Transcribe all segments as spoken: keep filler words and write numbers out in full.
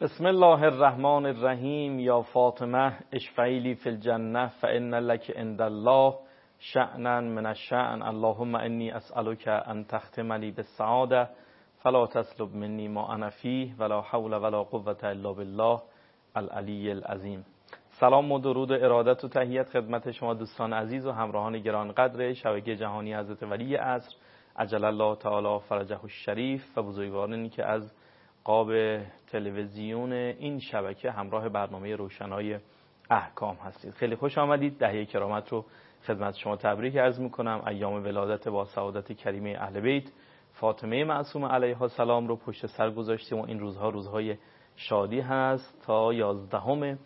بسم الله الرحمن الرحیم. یا فاطمه اشفعی لی فی الجنه فان لک عند الله شأنا من الشأن. اللهم انی اسألک ان تختم لی بالسعاده فلا تسلب منی ما انا فیه ولا حول ولا قوة الا بالله العلی العظیم. سلام و درود و ارادت و تحیت خدمت شما دوستان عزیز و همراهان گرانقدر شبکه جهانی حضرت ولی عصر عجل الله تعالی فرجه الشریف و بزرگوارانی که از قاب تلویزیون این شبکه همراه برنامه روشنای احکام هستید. خیلی خوش آمدید. دهه کرامت رو خدمت شما تبریک عرض میکنم. ایام ولادت با سعادت کریمه اهل بیت فاطمه معصومه علیها السلام رو پشت سر گذاشتیم و این روزها روزهای شادی هست تا یازدهم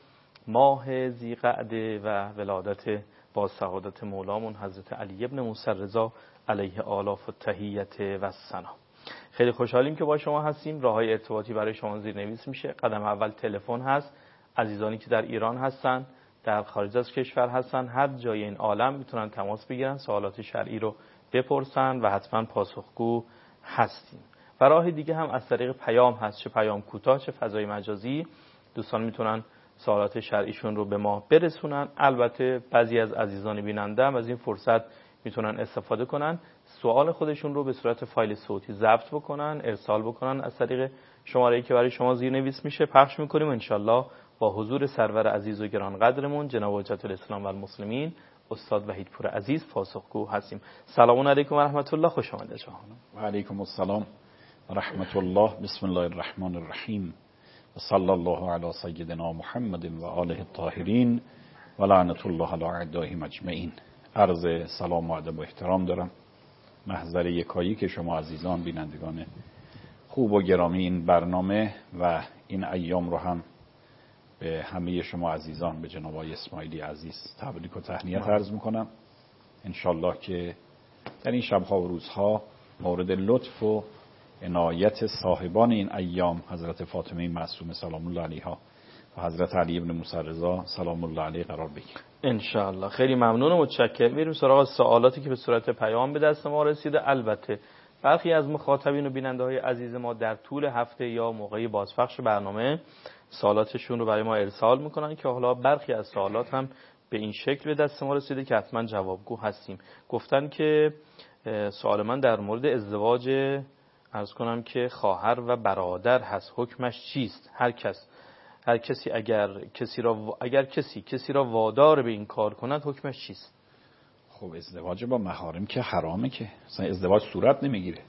ماه ذیقعده و ولادت با سعادت مولامون حضرت علی ابن موسی رضا علیه آلاف التحیت و السلام. خیلی خوشحالیم که با شما هستیم. راههای ارتباطی برای شما زیرنویس میشه. قدم اول تلفن هست. عزیزانی که در ایران هستن، در خارج از کشور هستن، هر جای این عالم میتونن تماس بگیرن، سوالات شرعی رو بپرسن و حتما پاسخگو هستیم. و راه دیگه هم از طریق پیام هست، چه پیام کوتاه چه فضای مجازی. دوستان میتونن سوالات شرعیشون رو به ما برسونن. البته بعضی از عزیزان بیننده هم از این فرصت میتونن استفاده کنن، سوال خودشون رو به صورت فایل صوتی ضبط بکنن، ارسال بکنن از طریق شماره‌ای که برای شما زیرنویس میشه. پخش میکنیم و انشالله با حضور سرور عزیز و گرانقدرمون جناب حجت الاسلام و المسلمین استاد وحیدپور عزیز پاسخگو هستیم. سلام علیکم و رحمت الله. خوش آمدید جهان. و علیکم السلام و رحمت الله. بسم الله الرحمن الرحیم و صلی الله علی سیدنا محمد و آله الطاهرین و لعنت الله علی اعدائهم اجمعین. عرض سلام و ادب و احترام دارم محضر یکایی که شما عزیزان بینندگان خوب و گرامی این برنامه و این ایام رو هم به همه شما عزیزان به جناب آقای اسماعیلی عزیز تبریک و تهنیت عرض میکنم. انشالله که در این شبها و روزها مورد لطف و عنایت صاحبان این ایام حضرت فاطمه معصومه سلام الله علیها و حضرت علی ابن موسی رضا سلام الله علیه قرار بگیریم انشاءالله. خیلی ممنون و متشکرم. میریم سراغ سوالاتی که به صورت پیام به دست ما رسیده. البته برخی از مخاطبین و بیننده های عزیز ما در طول هفته یا موقعی بازپخش برنامه سوالاتشون رو برای ما ارسال میکنن که حالا برخی از سوالات هم به این شکل به دست ما رسیده که حتما جوابگو هستیم. گفتن که سوال من در مورد ازدواج عرض کنم که خواهر و برادر هست، حکمش چیست؟ هر کس هر کسی اگر کسی را اگر کسی کسی را وادار به این کار کند حکمش چیست؟ خب ازدواج با محارم که حرامه، که اصلا ازدواج صورت نمیگیره،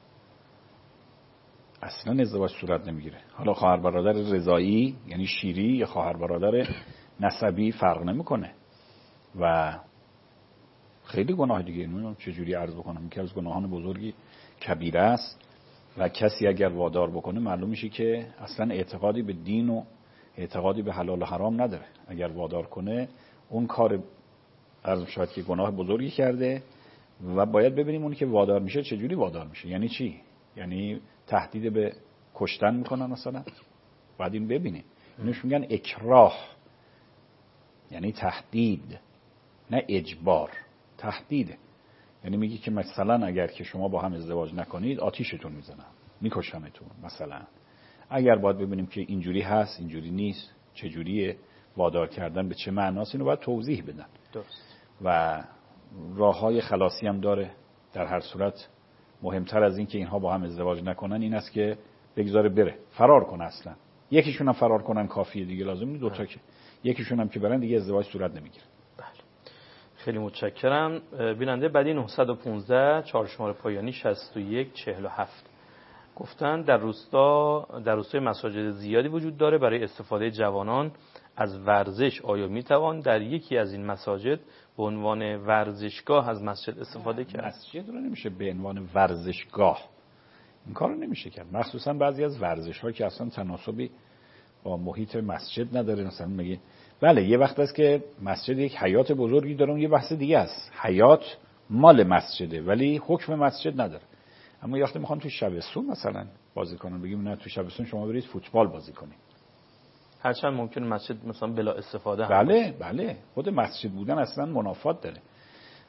اصلا ازدواج صورت نمیگیره. حالا خواهر برادر رضایی یعنی شیری یا خواهر برادر نسبی فرق نمیکنه و خیلی گناه دیگه. نمیدونم چجوری عرض بکنم که از گناهان بزرگی کبیره است و کسی اگر وادار بکنه معلوم میشه که اصلا اعتقادی به دین و اعتقادی به حلال و حرام نداره. اگر وادار کنه اون کار عرض شاید که گناه بزرگی کرده و باید ببینیم اون که وادار میشه چجوری وادار میشه. یعنی چی؟ یعنی تهدید به کشتن میکنن مثلا؟ بعد این ببینیم. اینوش میگن اکراه، یعنی تهدید، نه اجبار. تهدیده، یعنی میگی که مثلا اگر که شما با هم ازدواج نکنید آتیشتون میزنم، میکشمتون مثلا. اگر باید ببینیم که اینجوری هست اینجوری نیست، چجوریه وادار کردن، به چه معناست، اینو باید توضیح بدن. درست. و راههای خلاصی هم داره. در هر صورت مهمتر از این که اینها با هم ازدواج نکنن این است که بگذاره بره، فرار کنه. اصلا یکیشون هم فرار کنن کافیه دیگه، لازم نیست دوتا که یکیشون هم که برن دیگه ازدواج صورت نمیگیره. خیلی متشکرم. بیننده بعدی نهصد و پانزده چهار شماره پایانی شصت و یک چهل و هفت گفتن در روستا در روستای مساجد زیادی وجود داره. برای استفاده جوانان از ورزش آیا میتوان در یکی از این مساجد به عنوان ورزشگاه از مسجد استفاده کرد؟ مسجد رو نمیشه به عنوان ورزشگاه، این کار رو نمیشه کرد. مخصوصا بعضی از ورزش‌ها که اصلا تناسبی با محیط مسجد نداره. مثلا میگه بله یه وقت است که مسجد یک حیات بزرگی داره، اون یه بحث دیگه است. حیات مال مسجده ولی حکم مسجد نداره. اما یه وقتی میخوان تو شبستون مثلا بازی کنن، بگیم نه تو شبستون شما برید فوتبال بازی کنید، هرچند ممکن مسجد مثلا بلا استفاده هم بله باشه. بله خود مسجد بودن اصلا منافات داره.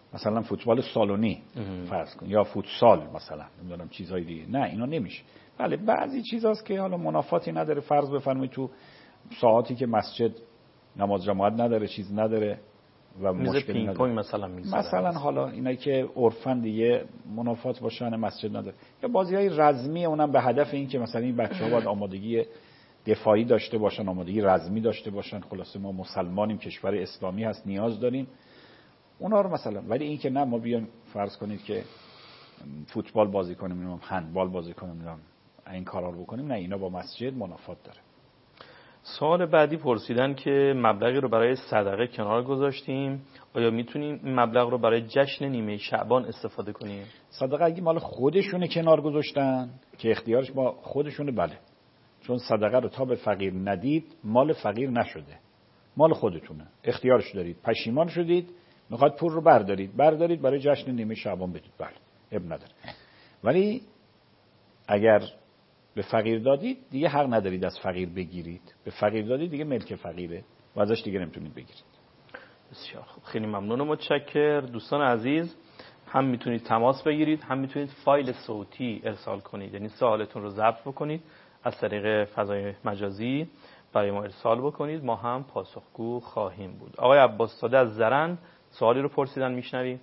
مثلا فوتبال سالونی فرض کن یا فوتسال مثلا، نمیدونم چیزهای دیگه. نه اینا نمیشه. بله بعضی چیزاست که حالا منافاتی نداره. فرض بفرمایید تو ساعاتی که مسجد نماز جماعت نداره، چیز نداره و مشکلی پینگ پونگ مثلا میذارن، مثلا حالا اینایی که عرفن دیگه منافات با شأن مسجد نداره، یا بازی‌های رزمی، اونم به هدف این که مثلا این بچه‌ها باید آمادگی دفاعی داشته باشن، آمادگی رزمی داشته باشن. خلاصه ما مسلمانیم، کشور اسلامی هست، نیاز داریم اونا رو مثلا. ولی این که نه ما بیایم فرض کنید که فوتبال بازی کنیم، نمیدونم هندبال بازی کنیم، نمیدونم این کارا رو بکنیم، نه اینا با مسجد منافات داره. سوال بعدی پرسیدن که مبلغی رو برای صدقه کنار گذاشتیم، آیا میتونیم این مبلغ رو برای جشن نیمه شعبان استفاده کنیم؟ صدقه اگه مال خودشونه کنار گذاشتن که اختیارش با خودشونه، بله، چون صدقه رو تا به فقیر ندید مال فقیر نشده، مال خودتونه، اختیارش دارید. پشیمان شدید میخواد پول رو بردارید بردارید برای جشن نیمه شعبان بدید، بله اب نداره. ولی اگر به فقیر دادید دیگه حق ندارید از فقیر بگیرید. به فقیر دادید دیگه ملک فقیره و ازش دیگه نمیتونید بگیرید. بسیار خوب، خیلی ممنون و متشکر. دوستان عزیز، هم میتونید تماس بگیرید، هم میتونید فایل صوتی ارسال کنید، یعنی سوالتون رو ضبط بکنید از طریق فضای مجازی برای ما ارسال بکنید، ما هم پاسخگو خواهیم بود. آقای عباس زاده از زرن سوالی رو پرسیدن، میشنویم.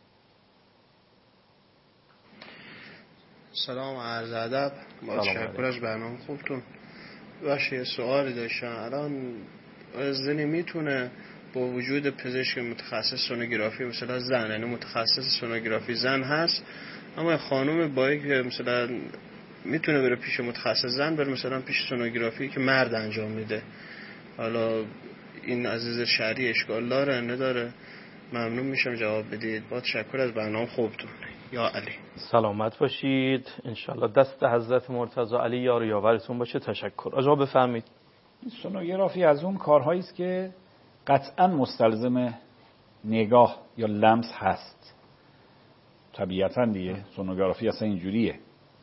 سلام و عرض ادب. با تشکر از برنامه خوبتون. باشه یه سوالی داشتم. الان زنی میتونه با وجود پزشک متخصص سونوگرافی مثلا زن، یعنی متخصص سونوگرافی زن هست، اما خانم با یک مثلا میتونه بره پیش متخصص زن، بره مثلا پیش سونوگرافی که مرد انجام میده، حالا این عزیز شرعی اشکال داره نداره؟ ممنون میشم جواب بدید. با تشکر از برنامه خوبتون. یا علی. سلامت باشید، انشالله دست حضرت مرتضی علی یار و یاورتون باشه. تشکر. آقا بفرمایید. سونوگرافی از اون کارهایی است که قطعا مستلزم نگاه یا لمس هست. طبیعتاً دیگه سونوگرافی اصلا اینجوریه،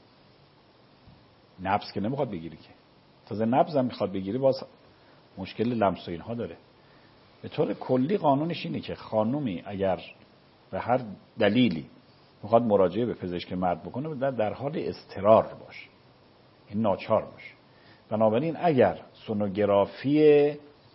نبض که نمیخواد بگیری که، تازه نبض هم میخواد بگیری باز مشکل لمس و اینها داره. به طور کلی قانونش اینه که خانومی اگر به هر دلیلی میخواد مراجعه به پزشک مرد بکنه در, در حال اضطرار باشه، این ناچار باشه. بنابراین اگر سونوگرافی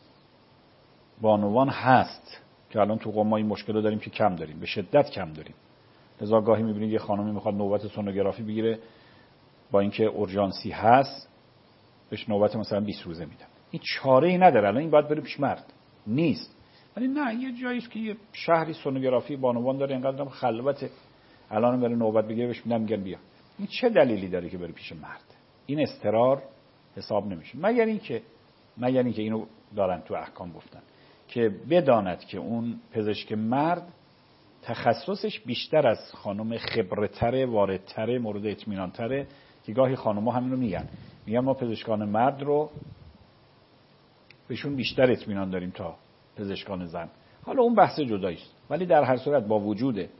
بانوان هست که الان تو قم ما این مشکل رو داریم که کم داریم، به شدت کم داریم، لذا گاهی میبینید یه خانومی میخواد نوبت سونوگرافی بگیره، با اینکه اورژانسی هست بهش نوبت مثلا بیست روزه میدن. این چاره ای نداره، الان این باید بره پیش مرد نیست. ولی نه، یه جایی است که یه شهری سونوگرافی بانوان داره، اینقدرم خلوته، الان بره نوبت بگیره بهش میگن میگن بیا. این چه دلیلی داره که بره پیش مرد؟ این اضطرار حساب نمیشه، مگر اینکه مگر اینکه اینو دارن تو احکام گفتن که بداند که اون پزشک مرد تخصصش بیشتر از خانم خبرتره، واردتره، مورد اطمینانتره، که گاهی خانم‌ها همین رو میگن میگن ما پزشکان مرد رو بهشون بیشتر اطمینان داریم تا پزشکان زن. حالا اون بحث جدایی است، ولی در هر صورت با وجود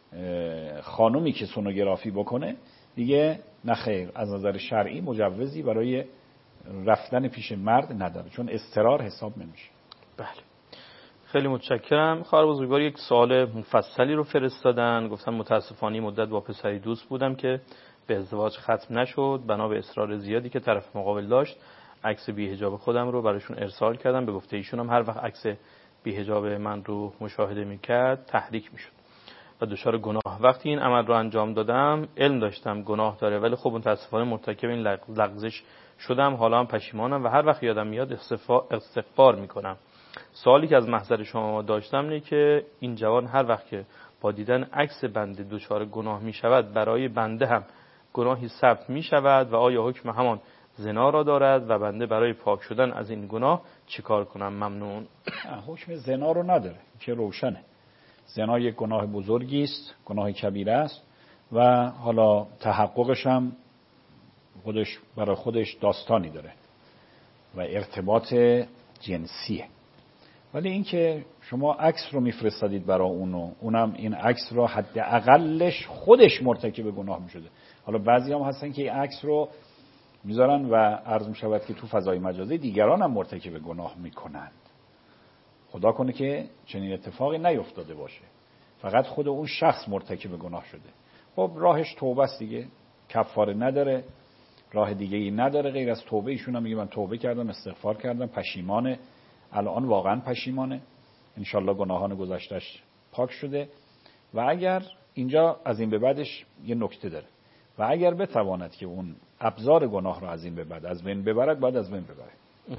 خانمی که سونوگرافی بکنه دیگه نه خیر، از نظر شرعی مجوزی برای رفتن پیش مرد نداره، چون اضطرار حساب نمیشه. بله، خیلی متشکرم. خواهر بزرگوار یک سوال مفصلی رو فرستادن، گفتن متاسفانه مدت با پسری دوست بودم که به ازدواج ختم نشد، بنا به اصرار زیادی که طرف مقابل داشت عکس بی‌حجاب خودم رو براشون ارسال کردم. به گفته ایشون هم هر وقت عکس بی‌حجاب من رو مشاهده میکرد تحریک میشد و دچار گناه. وقتی این عمل رو انجام دادم علم داشتم گناه داره، ولی خب متاسفانه مرتکب این لغزش شدم، حالا هم پشیمانم و هر وقت یادم میاد استغفار میکنم. سوالی که از محضر شما داشتم اینه که این جوان هر وقت که با دیدن عکس بنده دچار گناه میشود، برای بنده هم گناهی ثبت میشود و آیا حکم همان زنا را دارد و بنده برای پاک شدن از این گناه چیکار کنم؟ ممنون. حکم زنا رو نداره که روشنه. زنا یک گناه بزرگی است، گناه کبیره است و حالا تحققش هم خودش برای خودش داستانی داره و ارتباط جنسیه. ولی اینکه شما عکس رو میفرستادید برای اونو، اونم این عکس رو حداقلش خودش مرتکب گناه میشده. حالا بعضی هم هستن که این عکس رو میذارن و عرض میشود که تو فضای مجازی دیگران هم مرتکب گناه میکنند. خدا کنه که چنین اتفاقی نیفتاده باشه. فقط خود اون شخص مرتکب گناه شده. خب راهش توبه است دیگه، کفاره نداره، راه دیگه ای نداره غیر از توبه. ایشون هم میگه من توبه کردم، استغفار کردم، پشیمانه، الان واقعا پشیمانه، انشالله گناهان گذشتهش پاک شده. و اگر اینجا از این به بعدش یه نکته داره، و اگر بتواند که اون ابزار گناه رو از این به بعد از بین ببرد، باید از بین ببره.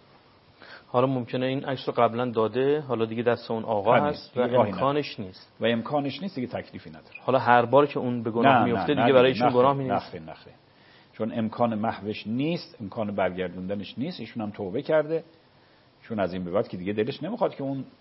حالا ممکنه این عکس رو قبلا داده، حالا دیگه دست اون آقا هست و امکانش نیست و امکانش نیست دیگه، تکلیفی نداره. حالا هر بار که اون به گناه میفته دیگه برای ایشون گناه نیست. نخیر نخیر، چون امکان محوش نیست، امکان برگردوندنش نیست. ایشون هم توبه کرده، چون از این به بعد که دیگه دلش نمیخواد که اون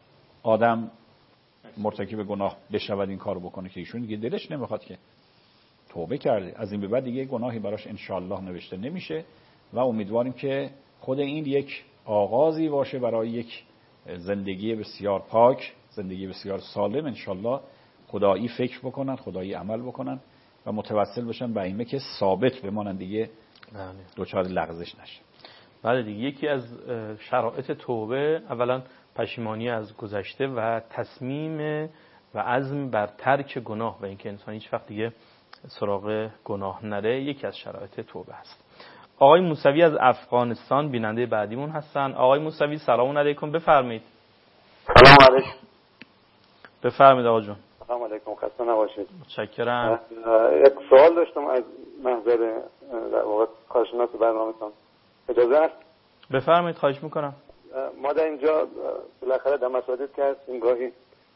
آدم مرتکب گناه بشود این کارو بکنه، که ایشون دیگه دلش نمیخواد، که توبه کرده. از این به بعد دیگه گناهی براش انشالله نوشته نمیشه و امیدواریم که خود این یک آغازی باشه برای یک زندگی بسیار پاک، زندگی بسیار سالم. انشالله خدایی فکر بکنن، خدایی عمل بکنن و متوسل بشن به ائمه که ثابت بمانن، دیگه دوچار لغزش نشه. بله دیگه، یکی از شرایط توبه اولا پشیمانی از گذشته و تصمیم و عزم بر ترک گناه و اینکه انسان هیچ وقت دیگه سراغ گناه نره، یکی از شرایط توبه است. آقای موسوی از افغانستان بیننده بعدیمون هستن. آقای موسوی سلام علیکم، بفرمایید. سلام علیکم. بفرمایید آقا جون. سلام علیکم، خسته نباشید. متشکرم. یک سوال داشتم از محضر در واقع کارشناس برنامه‌تون، اجازه است؟ بفرمایید، خواهش میکنم. ما در اینجا بالاخره در مساجد که هستیم، گاهی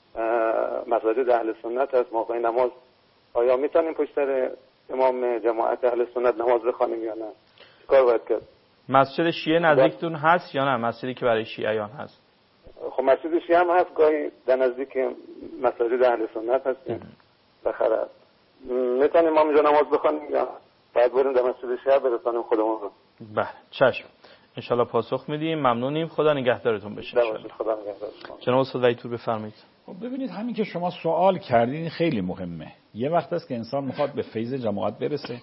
مساجد اهل سنت هست، موقع نماز آیا میتونیم پشت سر امام جماعت اهل سنت نماز بخوانیم یا نه؟ چیکار باید کرد؟ مسجد شیعه نزدیکتون هست یا نه؟ مسجدی که برای شیعیان هست؟ خب مسجد شیعه هم هست، گاهی در نزدیک مساجد اهل سنت هستیم. بالاخره میتونیم ما اینجا نماز بخوانیم یا باید بریم در مسجد شیعه برسانیم خودمون رو؟ بله چشم، انشالله پاسخ میدیم. ممنونیم، خدا نگهدارتون بشه. خدا نگهدارتون. جناب استاد وحید پور بفرمایید. خب ببینید، همین که شما سوال کردین خیلی مهمه. یه وقت است که انسان میخواد به فیض جماعت برسه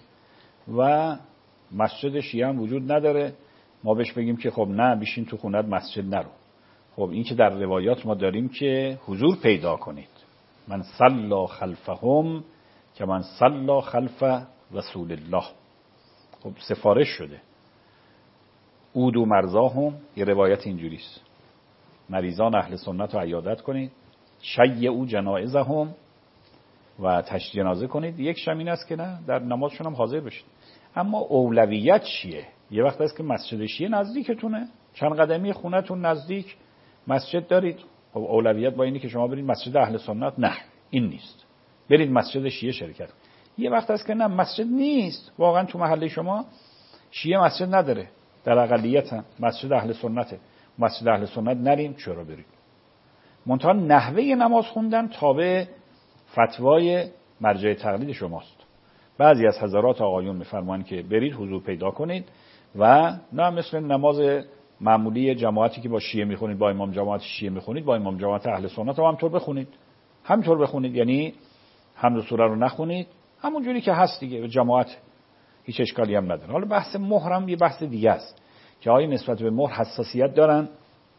و مسجد شیعه هم وجود نداره، ما بهش بگیم که خب نه بیشین تو خونت مسجد نرو. خب این که در روایات ما داریم که حضور پیدا کنید، من صلا خلفهم که من صلا خلف رسول الله. خب سفارش شده. اودو مرضاهم، یه روایت اینجوریست، مریضان اهل سنت رو عیادت کنید، شیعوا جنائزهم و تشییع جنازه کنید. یک شمین است که نه در نمازشون هم حاضر بشید. اما اولویت چیه؟ یه وقت است که مسجد شیعه نزدیکتونه، چند قدمی خونتون نزدیک مسجد دارید، خب اولویت با اینی که شما برید مسجد اهل سنت؟ نه، این نیست، برید مسجد شیعه شرکت. یه وقت است که نه مسجد نیست، واقعا تو محله شما شیعه مسجد نداره، در اقلیت هم مسجد اهل سنته، مسجد اهل سنت نریم، چرا برید؟ منتها نحوه نماز خوندن تابع فتوای مرجع تقلید شماست. بعضی از حضرات آقایون میفرمایند که برید حضور پیدا کنید و نه مثل نماز معمولی جماعتی که با شیعه میخونید، با امام جماعت شیعه میخونید، با امام جماعت اهل سنت هم همینطور بخونید، همینطور بخونید، یعنی حمد و سوره رو نخونید، همون جوری که هست دیگه، به جماعت هیچ اشکالی هم نداره. حالا بحث مهرم یه بحث دیگه است که آیا نسبت به مهر حساسیت دارن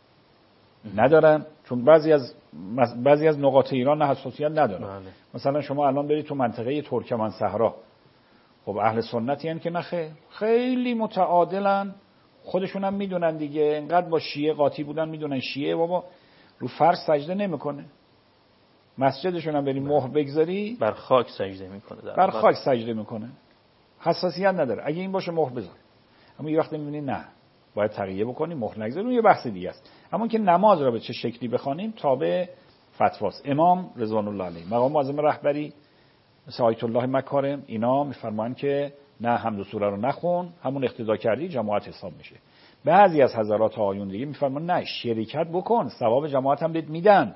ندارن، چون بعضی از بعضی از نقاط ایران نه حساسیت ندارن. بله. مثلا شما الان برید تو منطقه ترکمن صحرا، خب اهل سنتی هستن که نخه خیلی متعادلن، خودشون هم میدونن دیگه، اینقدر با شیعه قاطی بودن، میدونن شیعه بابا رو فرش سجده نمیکنه، مسجدشون هم بریم مهر بگذاری بر خاک سجده میکنه، بر خاک سجده میکنه، حساسیت نداره. اگه این باشه مهر بذار. اما یه وقت میبینی نه باید تقیه بکنیم، مهر نگذاریم، اون یه بحث دیگه است. اما که نماز را به چه شکلی بخوانیم تابع فتواست. امام رضوان الله علیه، مقام معظم رهبری مثل آیت الله مکارم، اینا میفرمایند که نه حمد و سوره رو نخون، همون اقتدا کردی جماعت حساب میشه. بعضی از حضرات آیون دیگه میفرمایند نه شرکت بکن، ثواب جماعت هم بهت میدن،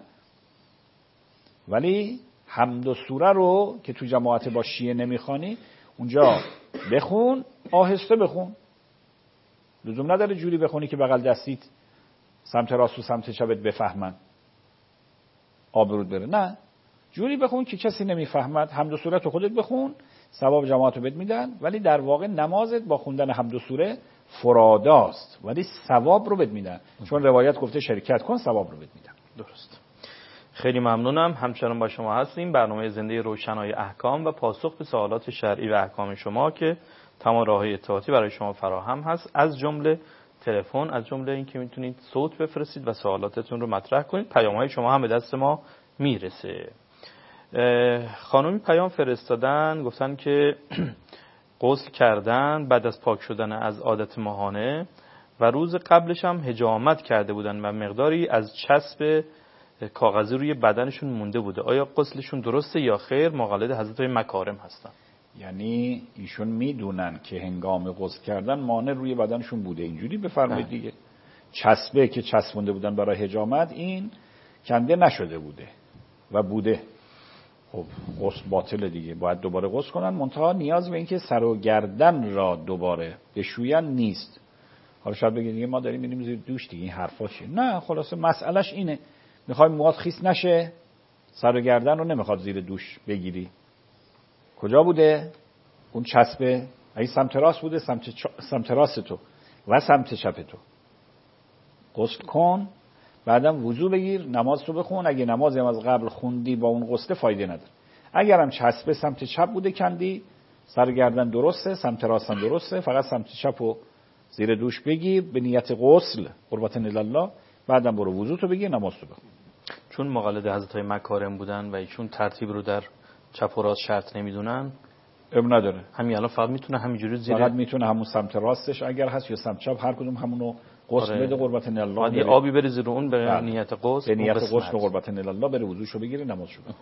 ولی حمد و سوره رو که تو جماعت با شیعه نمیخوانی اونجا بخون، آهسته بخون، لزوم نداره جوری بخونی که بغل دستیت سمت راست و سمت چپت بفهمن آبرود بره، نه جوری بخون که کسی نمیفهمد. حمد و سوره تو خودت بخون، ثواب جماعت رو بهت میدن، ولی در واقع نمازت با خوندن حمد و سوره فراداست، ولی ثواب رو بهت میدن، چون روایت گفته شرکت کن ثواب رو بهت میدن. درست. خیلی ممنونم. همچنان با شما هستیم. برنامه زنده روشنای احکام و پاسخ به سوالات شرعی و احکام شما که تمام راه‌های اطلاعاتی برای شما فراهم هست، از جمله تلفن، از جمله اینکه میتونید صوت بفرستید و سوالاتتون رو مطرح کنید. پیام‌های شما هم به دست ما میرسه. خانومی پیام فرستادن، گفتن که غسل کردن بعد از پاک شدن از عادت ماهانه و روز قبلش هم حجامت کرده بودن و مقداری از چسب کاغذی روی بدنشون مونده بوده. آیا غسلشون درسته یا خیر؟ مقلد حضرت مکارم هستن. یعنی ایشون میدونن که هنگام غسل کردن مانع روی بدنشون بوده، اینجوری بفرمایید دیگه. چسبه که چسبونده بودن برای حجامت این کنده نشده بوده و بوده. خب غسل باطله دیگه، باید دوباره غسل کنن. منتها نیاز به این که سر و گردن را دوباره بشوین نیست. حالا شاید بگید دیگه ما داریم میریم زیر دوش دیگه، این حرفا چیه؟ نه، خلاصه مسئلهش اینه، میخوای موات خیس نشه، سر و گردن رو نمیخواد زیر دوش بگیری. کجا بوده اون چسبه؟ اگه سمت راست بوده سمت, چ... سمت راست تو و سمت چپ تو غسل کن، بعدم وضو بگیر، نماز رو بخون. اگه نمازی هم از قبل خوندی با اون غسل فایده نداره. اگرم چسبه سمت چپ بوده کندی، سر گردن درسته، سمت راست هم درسته، فقط سمت چپ رو زیر دوش بگیر به نیت غسل قربتن الله، بعدم برو وضو تو بگیر، نماز رو بخون. چون مقلد حضرت مکارم بودن و ایشون ترتیب رو در چپ و راست شرط نمیدونن، اب نداره. همین الان فقط میتونه همینجوری زیر، فقط میتونه همون سمت راستش اگر هست یا سمت چپ، هر کدوم همونو غسل آره. بده قربتن الله. بعد یه آبی بریزه رو اون به نیت غسل، به نیت غسل قربتن الله بره وضوشو بگیره، نمازشو بخونه.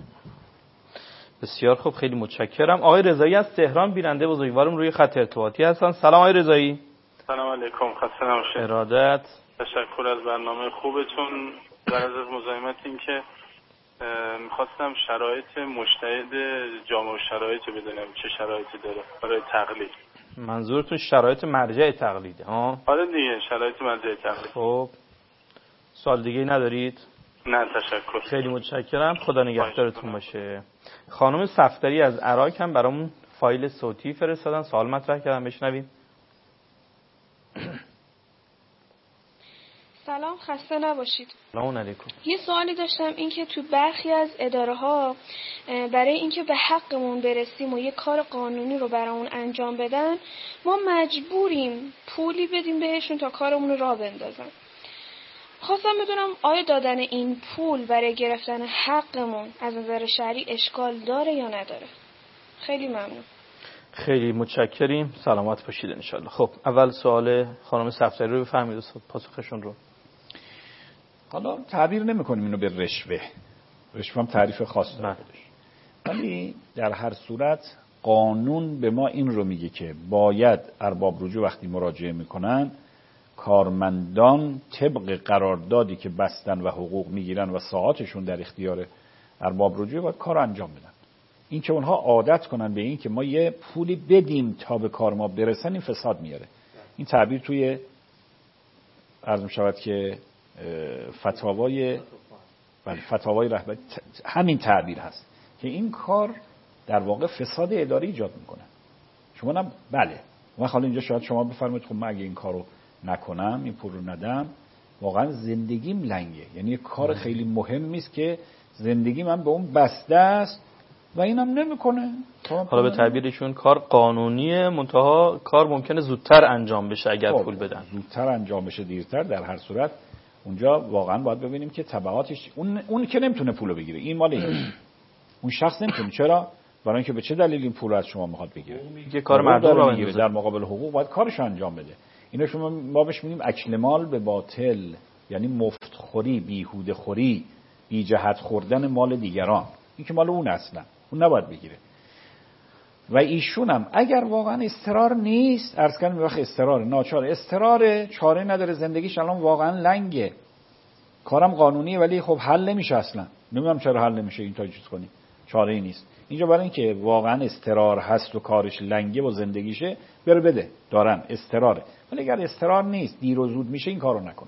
بسیار خوب، خیلی متشکرم. آقای رضایی از تهران بیننده بزرگوارم روی خط ارتباطی هستن. سلام آقای رضایی. سلام علیکم، خسته نباشید. ارادت. تشکر از برنامه خوبتون. در از مزاحمت این که میخواستم شرایط مجتهد جامع الشرایط بدونم چه شرایطی داره برای تقلید. منظورتون شرایط مرجع تقلیده ها؟ آره دیگه، شرایط مرجع تقلید. خب سوال دیگه ندارید؟ نه تشکر. خیلی متشکرم، خدا نگهدارتون باشه. خانم صفدری از عراق هم برامون فایل صوتی فرستادن، سوال مطرح کردن، بشنویم. سلام، خسته نباشید. سلام علیکم. یه سوالی داشتم، این که تو برخی از اداره ها برای اینکه به حقمون برسیم و یه کار قانونی رو برامون انجام بدن، ما مجبوریم پولی بدیم بهشون تا کارمون رو راه بندازن. خواستم بدونم آیا دادن این پول برای گرفتن حقمون از نظر شرعی اشکال داره یا نداره؟ خیلی ممنون. خیلی متشکریم، سلامت باشید ان شاء الله. خب اول سوال خانم صفدری رو بفرمایید و پاسخشون رو. حالا تعبیر نمی‌کنیم اینو به رشوه، رشوه هم تعریف خاص داره، ولی در هر صورت قانون به ما این رو میگه که باید ارباب رجوع وقتی مراجعه میکنن کارمندان طبق قراردادی که بستن و حقوق میگیرن و ساعاتشون در اختیار ارباب رجوع باید کار انجام بدن. این که اونها عادت کنن به این که ما یه پولی بدیم تا به کار ما برسن، این فساد میاره. این تعبیر توی عرض می‌شود که فتاوای فتاوای رهبری همین تعبیر هست که این کار در واقع فساد اداری ایجاد میکنه. شما هم بله، ما حالا اینجا شاید شما بفرمایید خب من اگه این کارو نکنم، این پول رو ندم، واقعا زندگیم لنگه. یعنی یه کار خیلی مهمی است که زندگی من به اون بسته است و اینم نمیکنه. حالا به تعبیرشون کار قانونیه، منتها کار ممکنه زودتر انجام بشه اگر پول بدن. زودتر انجام بشه دیرتر، در هر صورت اونجا واقعا باید ببینیم که تبعاتش، اون اون که نمیتونه پولو بگیره، این مال این. اون شخص نمیتونه. چرا؟ برای اینکه به چه دلیل این پول از شما میخواد بگیره؟ یه کار مردم رو بگیره، در مقابل حقوق باید کارش انجام بده. اینو شما ما بهش میگیم اکل مال به باطل، یعنی مفت خوری، بیهوده خوری، بی جهت خوردن مال دیگران. این که مال اون اصلا اون نباید بگیره. و ایشون هم اگر واقعا استقرار نیست، عرض کنم وقت استقرار ناچار استقرار چاره نداره، زندگیش الان واقعا لنگه، کارم قانونیه ولی خب حل نمیشه اصلا، نمیدونم چرا حل نمیشه، این تا چیز کنی چاره ای نیست. اینجا برای اینکه واقعا استقرار هست و کارش لنگه و زندگیشه، بره بده، دارن استقراره. ولی اگر استقرار نیست، دیر و زود میشه، این کارو نکنه.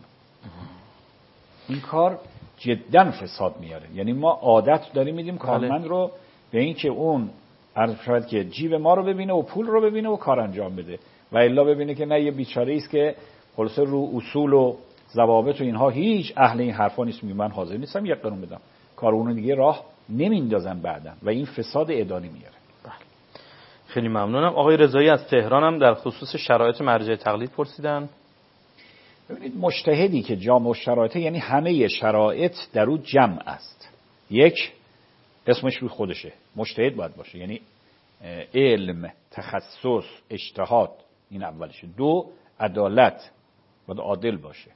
این کار جدا فساد میاره. یعنی ما عادت داریم میدیم کارمند رو به این که اون عرض شود که جیب ما رو ببینه و پول رو ببینه و کار انجام بده، و الا ببینه که نه، یه بیچاره ایست که خلاصه رو اصول و ضوابط و اینها هیچ اهل این حرفا نیست، میگه من حاضر نیستم یک قانون بدم، کار اون دیگه راه نمیندازن بعداً و این فساد اداری میاره. خیلی ممنونم. آقای رضایی از تهران هم در خصوص شرایط مرجع تقلید پرسیدن. ببینید مجتهدی که جامع الشرایط یعنی همه شرایط در او جمع است. یک، اسمش روی خودشه، مجتهد باید باشه، یعنی علم، تخصص، اجتهاد، این اولشه. دو، عدالت، باید عادل باشه.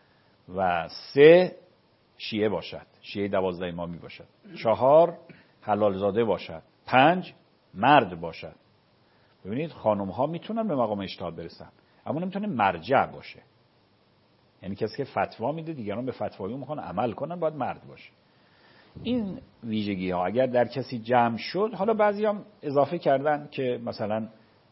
و سه، شیعه باشد، شیعه دوازده امامی باشد. چهار، حلال زاده باشد. پنج، مرد باشد. ببینید خانم ها میتونن به مقام اجتهاد برسن اما نمیتونه مرجع باشه، یعنی کسی که فتوا میده دیگران به فتوای اون میخوان عمل کنن باید مرد باشه. این ویژگی ها اگر در کسی جمع شد، حالا بعضی هم اضافه کردن که مثلا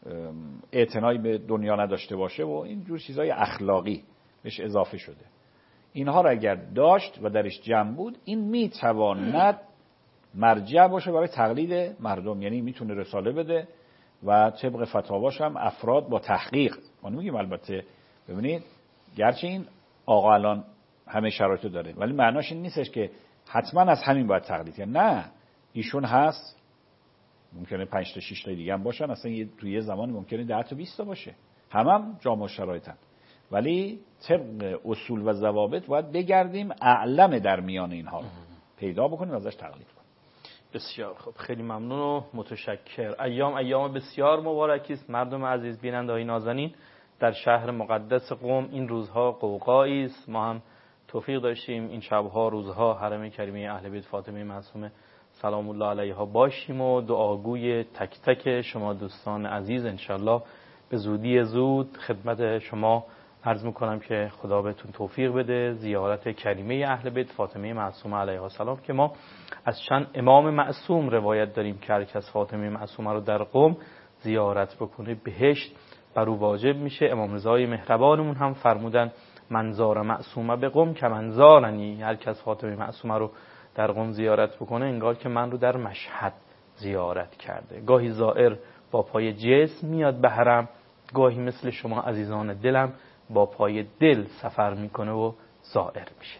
اعتنایی به دنیا نداشته باشه و این جور چیزای اخلاقی بهش اضافه شده، اینها را اگر داشت و درش جمع بود، این میتواند مرجع باشه برای تقلید مردم، یعنی میتونه رساله بده و طبق فتاواش هم افراد با تحقیق، ما نمیگیم البته، ببینید گرچه این آقا الان همه شرایطو داره ولی معناش این نیستش که حتما از همین باید تقلید کنه، نه، ایشون هست، ممکنه پنج تا شش تا دیگه هم باشن، اصلا توی یه زمان ممکنه ده تا بیست تا باشه، همه هم جامع شرایطن، ولی طبق اصول و ضوابط باید بگردیم اعلم در میان اینها رو پیدا بکنیم و ازش تقلید کنیم. بسیار خب، خیلی ممنون و متشکر. ایام ایام بسیار مبارکی است مردم عزیز، بیننده‌های نازنین. در شهر مقدس قم این روزها قوقایی است. ما هم توفیق داشتیم این شبها روزها حرم کریمه اهل بیت فاطمه معصومه سلام الله علیها باشیم و دعاگوی تک تک شما دوستان عزیز انشالله به زودی زود خدمت شما عرض میکنم که خدا بهتون توفیق بده زیارت کریمه اهل بیت فاطمه معصومه علیها السلام، که ما از چند امام معصوم روایت داریم که هر کس فاطمه معصومه رو در قم زیارت بکنه بهشت بر او واجب میشه. امام رضای مهربانمون هم فرمودن من زار معصومه به قم که من زارنی، هر کس فاطمه معصومه رو در قم زیارت بکنه انگار که من رو در مشهد زیارت کرده. گاهی زائر با پای جسم میاد به حرم، گاهی مثل شما عزیزان دلم با پای دل سفر میکنه و زائر میشه.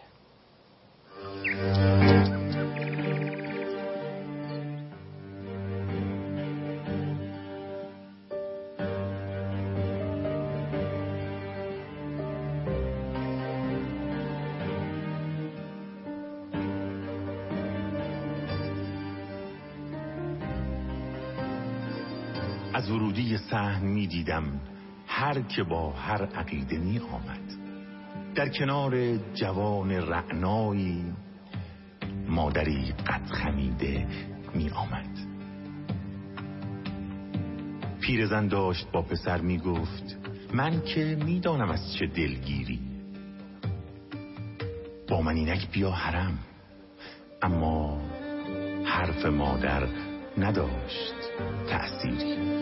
از ورودی صحن می دیدم هر که با هر عقیده می آمد، در کنار جوان رعنایی مادری قد خمیده می آمد. پیرزن داشت با پسر می گفت من که می دانم از چه دلگیری، با من اینک بیا حرم. اما حرف مادر نداشت تأثیری.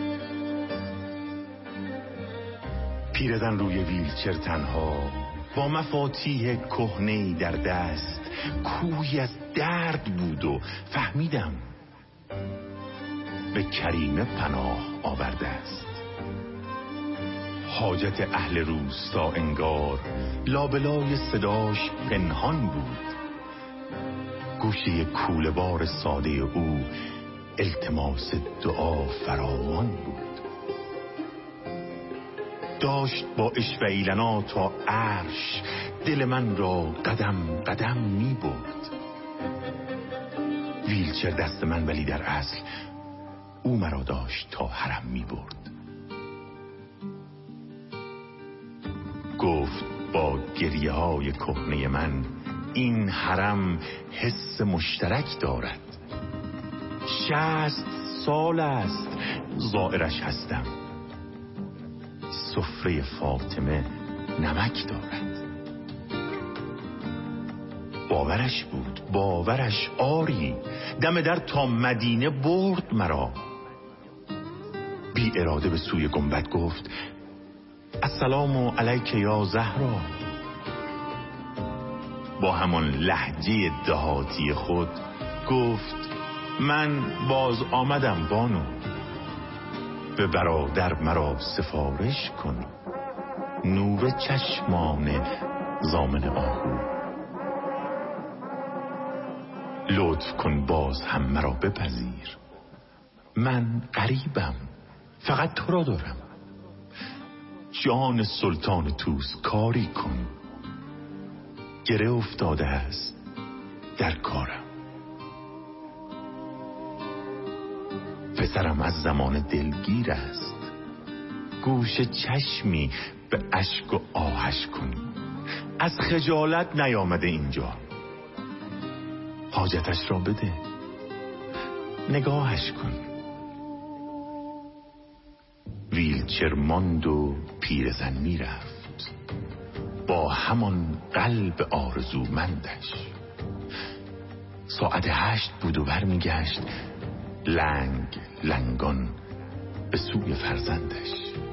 پیرزن روی ویلچر تنها با مفاتیح کهنه‌ای در دست کوهی از درد بود و فهمیدم به کریمه پناه آورده است. حاجت اهل روستا انگار لابلای صداش پنهان بود. گوشه کوله‌بار ساده او التماس دعا فراوان بود. داشت با اشفعیلنا تا عرش دل من را قدم قدم می برد. ویلچر دست من ولی در اصل او مرا داشت تا حرم می برد. گفت با گریه های کهنه من این حرم حس مشترک دارد. شصت سال است زائرش هستم. سفره فاطمه نمک دارد. باورش بود، باورش آری. دم در تا مدینه برد مرا. بی اراده به سوی گنبد گفت السلام علیک یا زهرا. با همان لهجه دهاتی خود گفت من باز آمدم بانو، به برادر مرا سفارش کن. نور چشمان ضامن آهو. لطف کن باز هم مرا بپذیر، من غریبم فقط تو را دارم. جان سلطان توس کاری کن، گره افتاده است در کارم. پسرم از زمان دلگیر است، گوش چشمی به اشک و آهش کن. از خجالت نیامده اینجا، حاجتش را بده نگاهش کن. ویلچر ماند و پیرزن می رفت با همان قلب آرزومندش. ساعت هشت بود و برمی گشت لنگ لنگان به سوی فرزندش.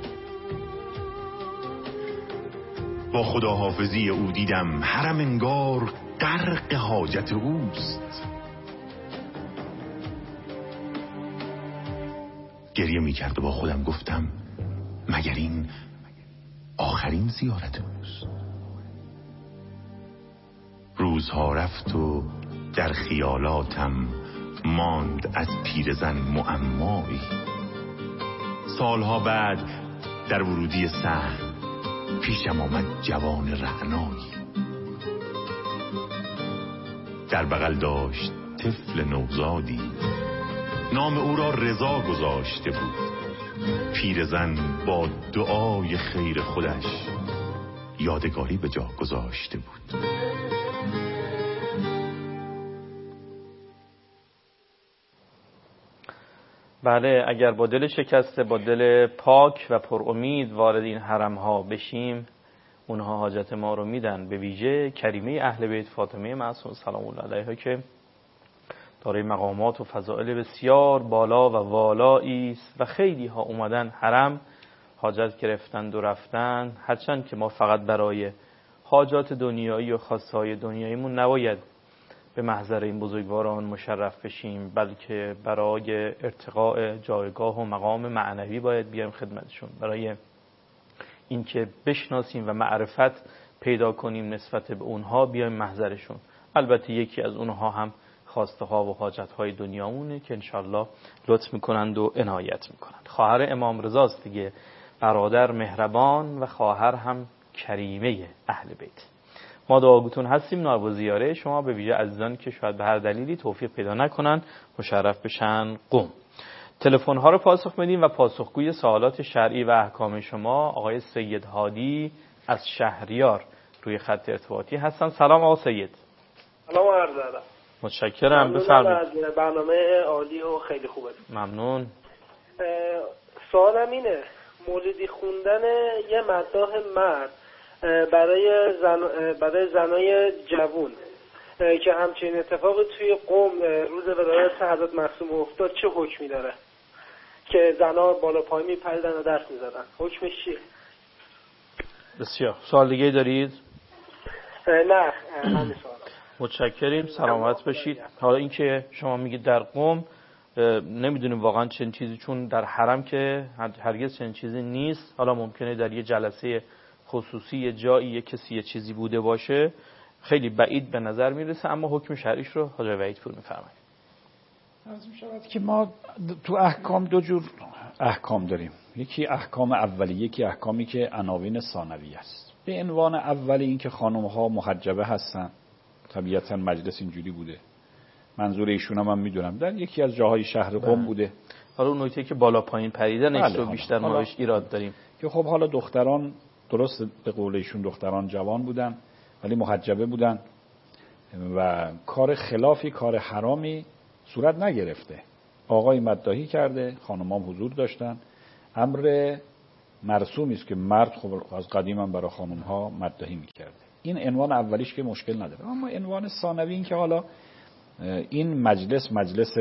با خداحافظی او دیدم حرم انگار غرق حاجت اوست. گریه می کرد و با خودم گفتم مگر این آخرین زیارت اوست؟ روزها رفت و در خیالاتم ماند از پیرزن معمایی. سالها بعد در ورودی صحن پیشم آمد جوان رعنایی. در بغل داشت طفل نوزادی، نام او را رضا گذاشته بود. پیرزن با دعای خیر خودش یادگاری به جا گذاشته بود. بله، اگر با دل شکسته، با دل پاک و پر امید وارد این حرم ها بشیم، اونها حاجت ما رو میدن. به ویژه کریمه اهل بیت فاطمه معصومه سلام الله علیها که دارای مقامات و فضائل بسیار بالا و والایی است و خیلی ها اومدن حرم حاجت گرفتند و رفتن. هرچند که ما فقط برای حاجات دنیایی و خواسته های دنیاییمون نباید به محضر این بزرگواران مشرف بشیم، بلکه برای ارتقاء جایگاه و مقام معنوی باید بیایم خدمتشون، برای اینکه بشناسیم و معرفت پیدا کنیم نسبت به اونها بیایم محضرشون. البته یکی از اونها هم خواسته ها و حاجت های دنیامونه که انشالله لطف میکنند و عنایت میکنند. خواهر امام رضاست دیگه، برادر مهربان و خواهر هم کریمه اهل بیت. ما دعاگوتون هستیم نایب الزیاره شما، به ویژه عزیزانی که شاید به هر دلیلی توفیق پیدا نکنن مشرف بشن قم. تلفن ها رو پاسخ بدیم و پاسخگوی سوالات شرعی و احکام شما آقای سید هادی از شهریار روی خط ارتباطی هستن. سلام آقا سید. سلام و عرض ادب. متشکرم، بفرمایید. برنامه عالی و خیلی خوبه. ممنون. سوالم اینه، مولدی خوندن یه مداح مرد برای زن برای زنای جوون که همچین اتفاقی توی قم روز ولایت حضرت معصومه افتاد چه حکمی داره؟ که زنا بالا پای میپریدن و درس میزدن، حکمش چیه؟ بسیار. سوال دیگه دارید؟ نه، همین سوال. متشکریم، سلامت باشید. حالا این که شما میگید در قم، نمیدونیم واقعا چنین چیزی، چون در حرم که هرگز چنین چیزی نیست. حالا ممکنه در یه جلسه خصوصی یه جایی یه کسی یه چیزی بوده باشه، خیلی بعید به نظر میرسه، اما حکم شرعیش رو حاج وحید پور میفرمایید. از می شود که ما تو احکام دو جور احکام داریم، یکی احکام اولی، یکی احکامی که عناوین ثانویه است. به عنوان اولی این که خانم ها محجبه هستن، طبیعتا مجلس اینجوری بوده، منظور ایشون هم, هم میدونم در یکی از جاهای شهر قم بوده. حالا اون نکته که بالا پایین پریدن بله، رو بیشتر ما بهش ایراد داریم که خب حالا دختران، درست به قول ایشون دختران جوان بودن ولی محجبه بودن و کار خلافی، کار حرامی صورت نگرفته. آقای مداحی کرده، خانم‌ها حضور داشتن، امر مرسومی است که مرد خب از قدیم هم برای خانم‌ها مداحی می‌کرده. این عنوان اولیش که مشکل نداره. اما عنوان ثانوی این که حالا این مجلس مجلس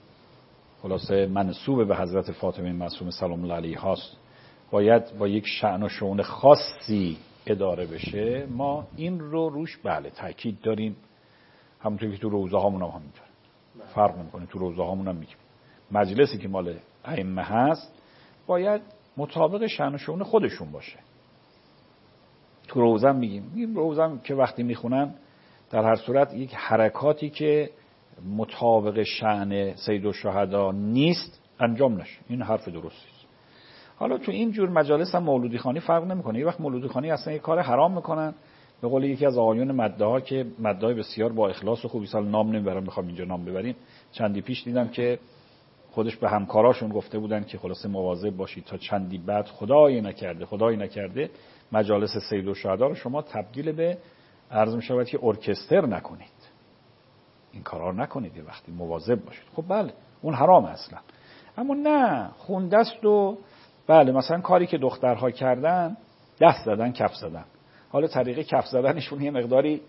خلاصه منسوب به حضرت فاطمه معصومه سلام الله علیها است، باید با یک شأن و شؤون خاصی اداره بشه. ما این رو روش بله تاکید داریم، همونطوری که تو روزه هامون هم همینطور فرق نمی‌کنه. تو روزه هامون هم میگیم مجلسی که مال ائمه هست باید مطابق شأن و شؤون خودشون باشه. تو روزم میگیم میگیم روزم که وقتی میخونن در هر صورت یک حرکاتی که مطابق شأن سید الشهدا نیست انجام نشه. این حرف درستی است. حالا تو این جور مجالس هم مولودی خوانی فرق نمیکنه. یه وقت مولودی خوانی اصلا یک کار حرام میکنن، به قول یکی از آقایون مدعا که مدعای بسیار با اخلاص و خوبی، سال نام نمیبرم، میخوام اینجا نام ببریم، چندی پیش دیدم که خودش به همکاراشون گفته بودن که خلاصه مواظب باشید تا چندی بعد خدایی نکرده خدایی نکرده مجالس سید الشهدا رو شما تبدیل به عرض می‌شود که ارکستر نکنید. این کارا نکنید، یه وقتی مواظب باشید. خب بله اون حرام اصلا، اما نه خونده است و بله مثلا کاری که دخترها کردن دست زدن کف زدن. حالا طریقه کف زدنشون یه مقداری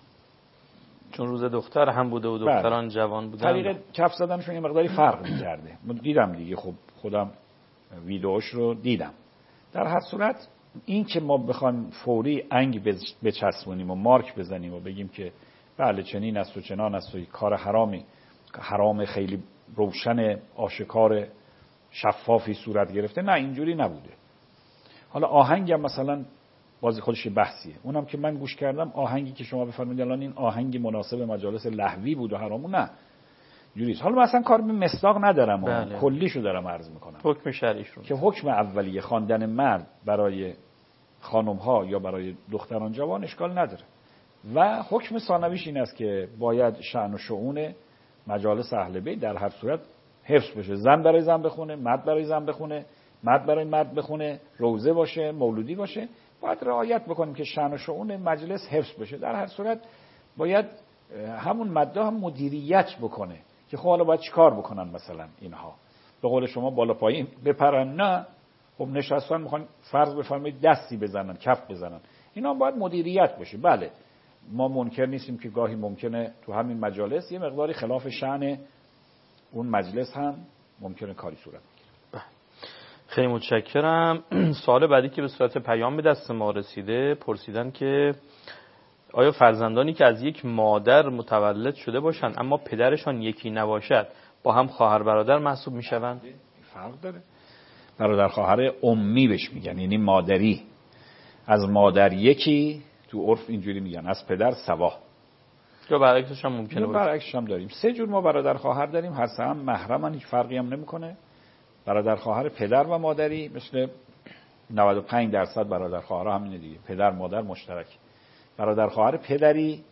چون روز دختر هم بوده و دختران بله. جوان بودن، طریقه کف زدنشون یه مقداری فرق می‌کرده. من دیدم دیگه، خب خودم ویدئوش رو دیدم. در هر صورت این که ما بخوایم فوری انگ بچسبونیم و مارک بزنیم و بگیم که بله چنین است و چنان است و کار حرامی، حرام خیلی روشن آشکار شفافی صورت گرفته، نه اینجوری نبوده. حالا آهنگ هم مثلا بازی خودش بحثیه، اونم که من گوش کردم آهنگی که شما بفرمایید الان این آهنگی مناسب مجالس لهوی بود و حرامو، نه جوریه. حالا مثلا کار به مصداق ندارم، بله. کلیشو دارم عرض میکنم. حکم شرعیش رو که حکم اولیه خواندن مرد برای خانم ها یا برای دختران جوان اشکال نداره و حکم ثانویش این است که باید شأن و شؤون مجالس اهل بیت در هر صورت حفظ بشه. زن برای زن بخونه، مرد برای زن بخونه، مرد برای مرد بخونه، روزه باشه، مولودی باشه، باید رعایت بکنیم که شأن و شؤون مجلس حفظ بشه. در هر صورت باید همون مدعا هم مدیریت بکنه که خب حالا باید چیکار بکنن مثلا اینها، به قول شما بالا پایین بپرن، نه خب نشستن میخوان فرض بفرمایید دستی بزنن، کف بزنن، اینا باید مدیریت بشه. بله ما منکر نیستیم که گاهی ممکنه تو همین مجالس یه مقداری خلاف شأن اون مجلس هم ممکنه کاری صورت بگیره. خیلی متشکرم. سوال بعدی که به صورت پیام به دست ما رسیده پرسیدن که آیا فرزندانی که از یک مادر متولد شده باشند اما پدرشان یکی نباشد با هم خواهر برادر محسوب میشوند؟ فرق داره. برادر خواهر امی بهش میگن، یعنی مادری. از مادر یکی تو عرف اینجوری میگن، از پدر سوا. یا برعکسش هم ممکنه باشه. برعکسش هم داریم. سه جور ما برادر خواهر داریم، هر سه هم محرمن، هیچ فرقی هم نمیکنه. برادر خواهر پدر و مادری مثل نود و پنج درصد برادر خواهرها همینه دیگه، پدر مادر مشترک. برادر خواهر پدری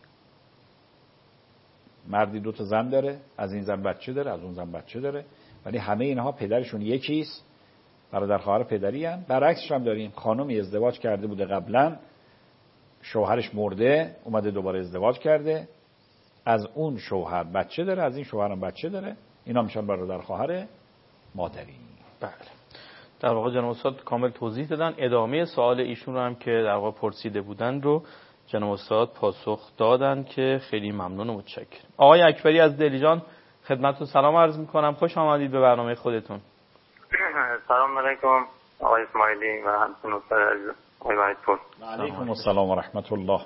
مردی دو تا زن داره، از این زن بچه داره، از اون زن بچه داره، ولی همه اینها پدرشون یکیست، برادر خواهر پدری هستند. برعکسش هم داریم، خانمی ازدواج کرده بوده قبلا، شوهرش مرده، اومده دوباره ازدواج کرده، از اون شوهر بچه داره، از این شوهرم بچه داره، اینا میشن برادر خواهر مادری. بله. در واقع جناب استاد کامل توضیح دادن. ادامه سوال ایشون رو هم که در واقع پرسیده بودن رو جناب استاد پاسخ دادن که خیلی ممنون و متشکرم. آقای اکبری از دلیجان خدمتتون سلام عرض می‌کنم. خوش آمدید به برنامه خودتون. سلام علیکم آقای اسماعیلی و همچنین استاد عزیز آقای وحیدپور. و علیکم السلام و رحمت الله.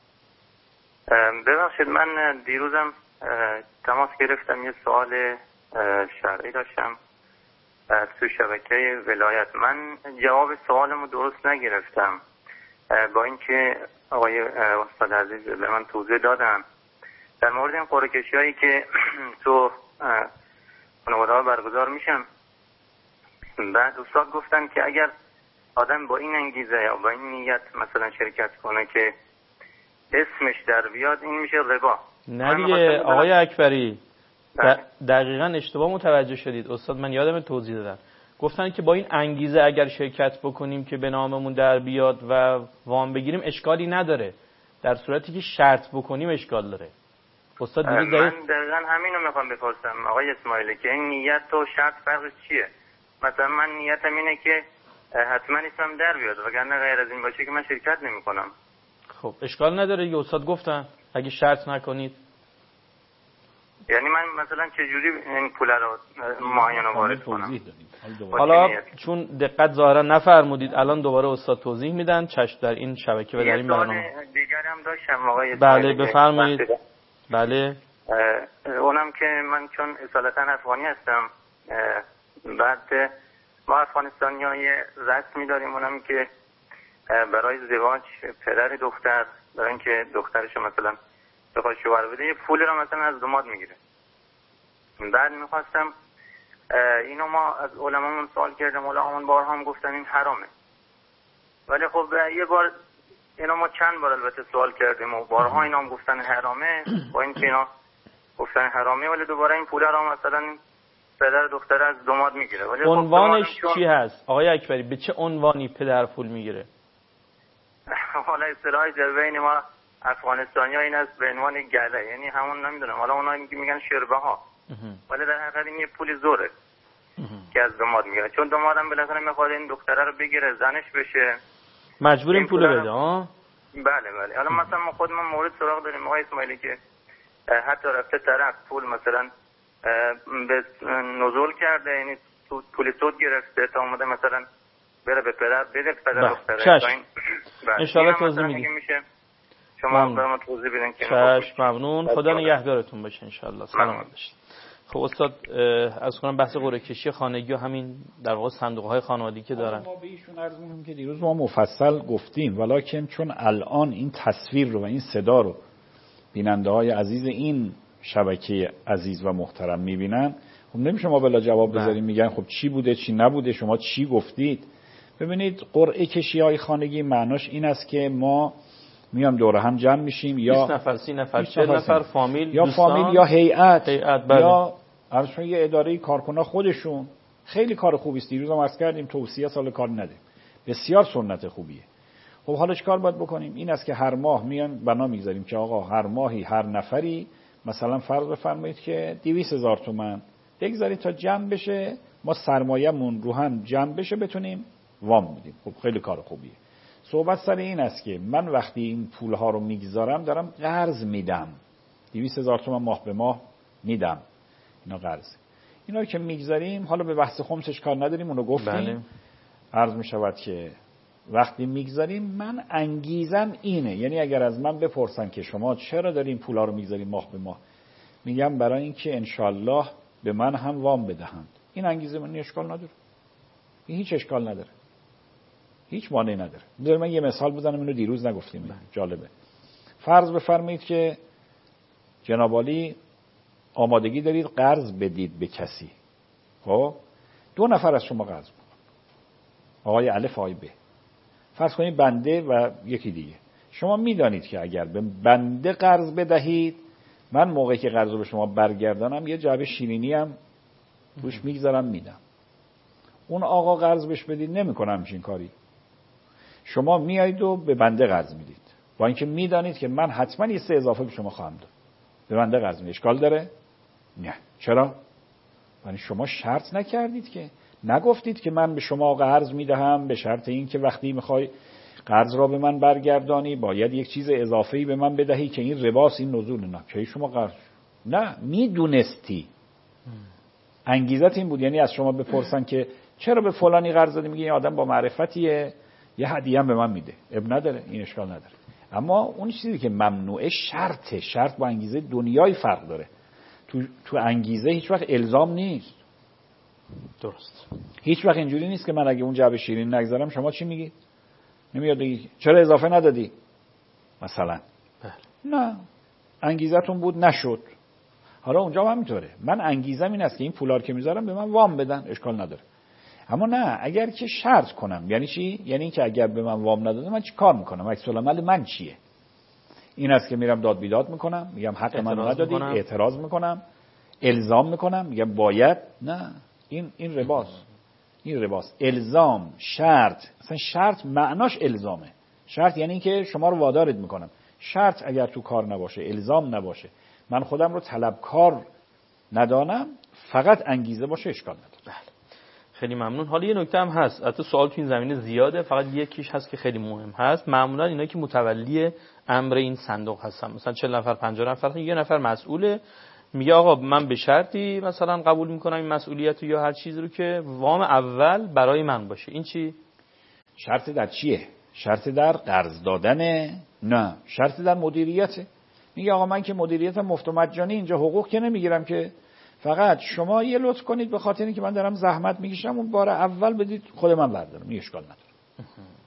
ببخشید من دیروزم تماس گرفتم، یه سوال شرعی داشتم تو شبکه ولایت. من جواب سوالمو درست نگرفتم، با اینکه آقای استاد عزیز به من توضیح دادن در مورد این قرعه کشی‌هایی که تو خانواده‌ها برگزار میشن. بعد استاد گفتن که اگر آدم با این انگیزه یا با این نیت مثلا شرکت کنه که اسمش در بیاد، این میشه ربا. نه دیگه آقای اکبری، دقیقاً اشتباه متوجه شدید. استاد من یادم توضیح دادن، گفتن که با این انگیزه اگر شرکت بکنیم که به ناممون در بیاد و وام بگیریم اشکالی نداره، در صورتی که شرط بکنیم اشکال داره. استاد دیگه من دقیقاً همینو میخوام بپرسم آقای اسماعیلی که این نیت و شرط فرقش چیه؟ مثلا من نیتم اینه که حتما اسمم در بیاد، وگرنه غیر از این باشه که من شرکت نمیکنم. خب اشکال نداره دیگه، استاد گفتن اگه شرط نکنید. یعنی من مثلا چجوری این پول رو معین وارد کنم؟ حالا چون دقت ظاهرا نفرمودید الان دوباره استاد توضیح میدن. چشم در این شبکه و در این برنامه. دیگری هم داشتم آقای بله بفرمایید. بله. اونم که من چون اصالتا افغانی هستم، بعد ما افغانستانی‌ها یه رسمی داریم، اونم که برای ازدواج پدر دختر برای اینکه دخترش مثلا بخواد شوهر بده یه پولی رو مثلا از داماد میگیره. بعد میخواستم اینو ما از علمامون سوال کردیم، علمامون بارها هم گفتن این حرامه، ولی خب یه بار اینا ما چند بار البته سوال کردیم و بارها اینا هم گفتن حرامه، با این که اینا گفتن حرامه ولی دوباره این پول رو مثلا پدر دختر از داماد میگیره. ولی عنوانش خب چی هست آقای اکبری؟ به چه عنوانی پدر پول میگیره؟ حالا اصطلاح در بین ما افغانستانی ها این است به عنوان گله، یعنی همون نمیدونم حالا اونا میگن شربه ها، ولی در حقیقت این یه پول زوره که از داماد میگیره، چون دامادم بالاخره میخواد این دختره رو بگیره زنش بشه، مجبور این پول بده. ها بله بله. حالا مثلا ما خود ما مورد سراغ داریم آقای اسماعیلی که حتی رفته طرف پول مثلا به نزول کرده، یعنی پول سود گرفته تا اومده مثلا بره به پدر بده پدر دختره. ان شاء الله توضیح میدیم. شما برام توضیح بدین که چشم. ممنون. خدا نگهدارتون باشه ان شاء الله. سلامت باشید. خب استاد از کنم بحث قرعه کشی خانگی و همین در واقع صندوق های خانوادگی که دارن ما به ایشون عرض می‌کنیم که دیروز ما مفصل گفتیم، ولکن چون الان این تصویر رو و این صدا رو بیننده های عزیز این شبکه عزیز و محترم میبینن، خب نمیشه ما بلا جواب بذاریم میگن خب چی بوده چی نبوده شما چی گفتید. ببینید قرعه کشی های خانگی معناش این است که ما میام دور هم جمع میشیم، یا بیست نفر سی نفر چهل نفر فامیل یا دوستان، فامیل یا هیئت بله. یا عرضشون یه اداره کارکنان خودشون. خیلی کار خوبی است، دیروز هم عرض کردیم توصیه سال کار نده، بسیار سنت خوبیه. خب حالا چیکار باید بکنیم؟ این است که هر ماه میان بنا میگذاریم که آقا هر ماهی هر نفری مثلا فرض بفرمایید که دویست هزار تومان بگذارید تا جمع بشه، ما سرمایه‌مون رو هم جمع بشه بتونیم وام بدیم. خب خیلی کار خوبیه. صحبت سر این است که من وقتی این پولها رو میگذارم دارم قرض میدم، دویست هزار تومان ماه به ماه میدم، اینا قرض. اینا که میگذاریم حالا به بحث خمسش کار نداریم، اونو گفتیم. بله. عرض میشود که وقتی میگذاریم من انگیزم اینه، یعنی اگر از من بپرسن که شما چرا دارین پولا رو میگذارین ماه به ماه، میگم برای اینکه انشالله به من هم وام بدهند. این انگیزه من اشکال نداره، این هیچ اشکال نداره، هیچ مانعی نداره. بذار من یه مثال بزنم، اینو دیروز نگفتیم، جالبه. فرض بفرمایید که جناب عالی آمادگی دارید قرض بدید به کسی، خب دو نفر از شما قرض میکنن، آقای الف آقای ب. فرض کنید بنده و یکی دیگه. شما میدانید که اگر به بنده قرض بدهید، من موقعی که قرض رو به شما برگردانم یه جعبه شیرینی هم روش میگذارم میدم. اون آقا قرض بهش بدید نمیکنه همچین کاری. شما میایید و به بنده قرض میدید، با اینکه میدانید که من حتما یه سه اضافه به شما خواهم داد. به بنده قرض میدید، اشکال داره؟ نه. چرا؟ یعنی شما شرط نکردید، که نگفتید که من به شما قرض میدهم به شرط این که وقتی میخوای قرض را به من برگردانی باید یک چیز اضافه‌ای به من بدهی که این رباس این نزول. نه که شما قرض نه میدونستی، انگیزت این بود، یعنی از شما بپرسن که چرا به فلانی قرض دادی، میگه این آدم با معرفتیه یه هدیه هم به من میده، اب نداره، این اشکال نداره. اما اون چیزی که ممنوعه شرطه، شرط با انگیزه دنیای فرق داره. تو تو انگیزه هیچ وقت الزام نیست. درست. هیچ وقت اینجوری نیست که من اگه اون جعبه شیرین نگذارم شما چی میگی؟ نمیاد بگی چرا اضافه ندادی مثلا. بله. نه، انگیزتون بود نشد. حالا اونجا هم همینطوره، من انگیزم این است که این پولا رو که میذارم به من وام بدن، اشکال نداره. اما نه اگر که شرط کنم، یعنی چی؟ یعنی اینکه اگر به من وام نداده من چی کار میکنم؟ عکس العمل من چیه؟ این است که میرم داد بیداد میکنم، میگم حق من ندادی، اعتراض میکنم، الزام میکنم، میگم باید. نه، این این رباس، این رباس. الزام، شرط، اصلا شرط معناش الزامه. شرط یعنی که شما رو وادارت میکنم. شرط اگر تو کار نباشه، الزام نباشه، من خودم رو طلبکار ندانم، فقط انگیزه باشه، اشکال نداره. بله. خیلی ممنون. حالا یه نکته هم هست، البته سوال تو این زمینه زیاده، فقط یکیش هست که خیلی مهم هست. معمولا اینا که متولی امر این صندوق هستن، مثلا چهل نفر پنجاه نفر، یه نفر مسئوله، میگه آقا من به شرطی مثلا قبول میکنم این مسئولیت رو یا هر چیزی رو که وام اول برای من باشه. این چی؟ شرط در چیه؟ شرط در قرض دادن؟ نه، شرط در مدیریته. میگه آقا من که مدیریتم مفت و مجانی، اینجا حقوق که نمیگیرم که، فقط شما یه لطف کنید به خاطر اینکه من دارم زحمت میکشم اون بار اول بدید خود من بردارم، این اشکال نداره.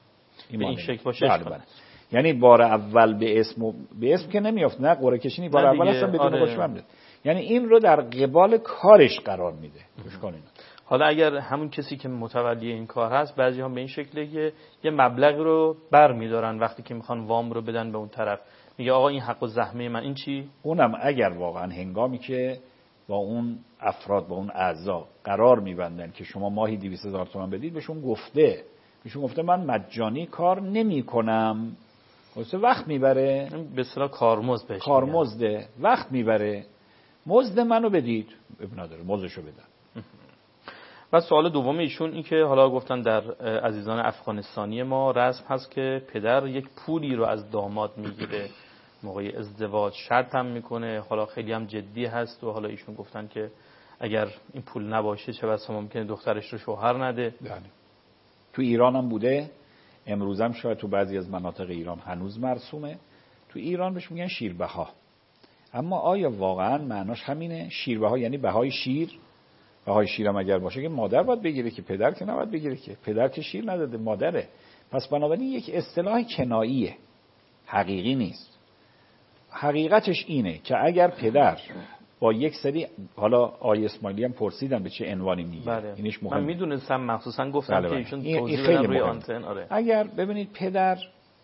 این به این شکل باشه. بله بله. یعنی بار اول به اسم به اسم که نمیافت، نه قرعه کشی بار اول اصلا بدون آره. باشه میده. یعنی این رو در قبال کارش قرار میده. گوش کنین. حالا اگر همون کسی که متولی این کار هست، بعضی ها به این شکله که یه مبلغ رو بر میدارن وقتی که میخوان وام رو بدن به اون طرف، میگه آقا این حق و زحمه من، این چی؟ اونم اگر واقعا هنگامی که با اون افراد با اون اعضا قرار میبندن که شما ماهی دویست هزار تومان بدید، بهشون گفته بهشون گفته من مجانی کار نمی کنم، وقت میبره، به اصطلاح کارمزد بهش کارمزده، وقت میبره، مزد منو بدید، اب نداره مزدشو بدن. و سوال دوم ایشون این که حالا گفتن در عزیزان افغانستانی ما رسم هست که پدر یک پولی رو از داماد میگیره موقع ازدواج، شرط هم میکنه، حالا خیلی هم جدی هست و حالا ایشون گفتن که اگر این پول نباشه چه بسا ممکنه دخترش رو شوهر نده. بله. تو ایران هم بوده، امروز هم شاید تو بعضی از مناطق ایران هنوز مرسومه. تو ایران بهش میگن شیربها. اما آیا واقعا معناش همینه؟ شیربها یعنی بهای شیر؟ بهای شیر هم اگر باشه که مادر باید بگیره که پدر که نباید بگیره که، پدر که شیر نداده مادره. پس بنابراین یک اصطلاح کناییه، حقیقی نیست. حقیقتش اینه که اگر پدر با یک سری، حالا آقای اسماعیلی هم پرسیدن به چه عنوانی میگه، بله. اینش مهم. من میدونستم، مخصوصا گفتم بله که بله. ایشون این توضیح خیلی بدن روی مهم. آنتن. آره. اگر ببینید پدر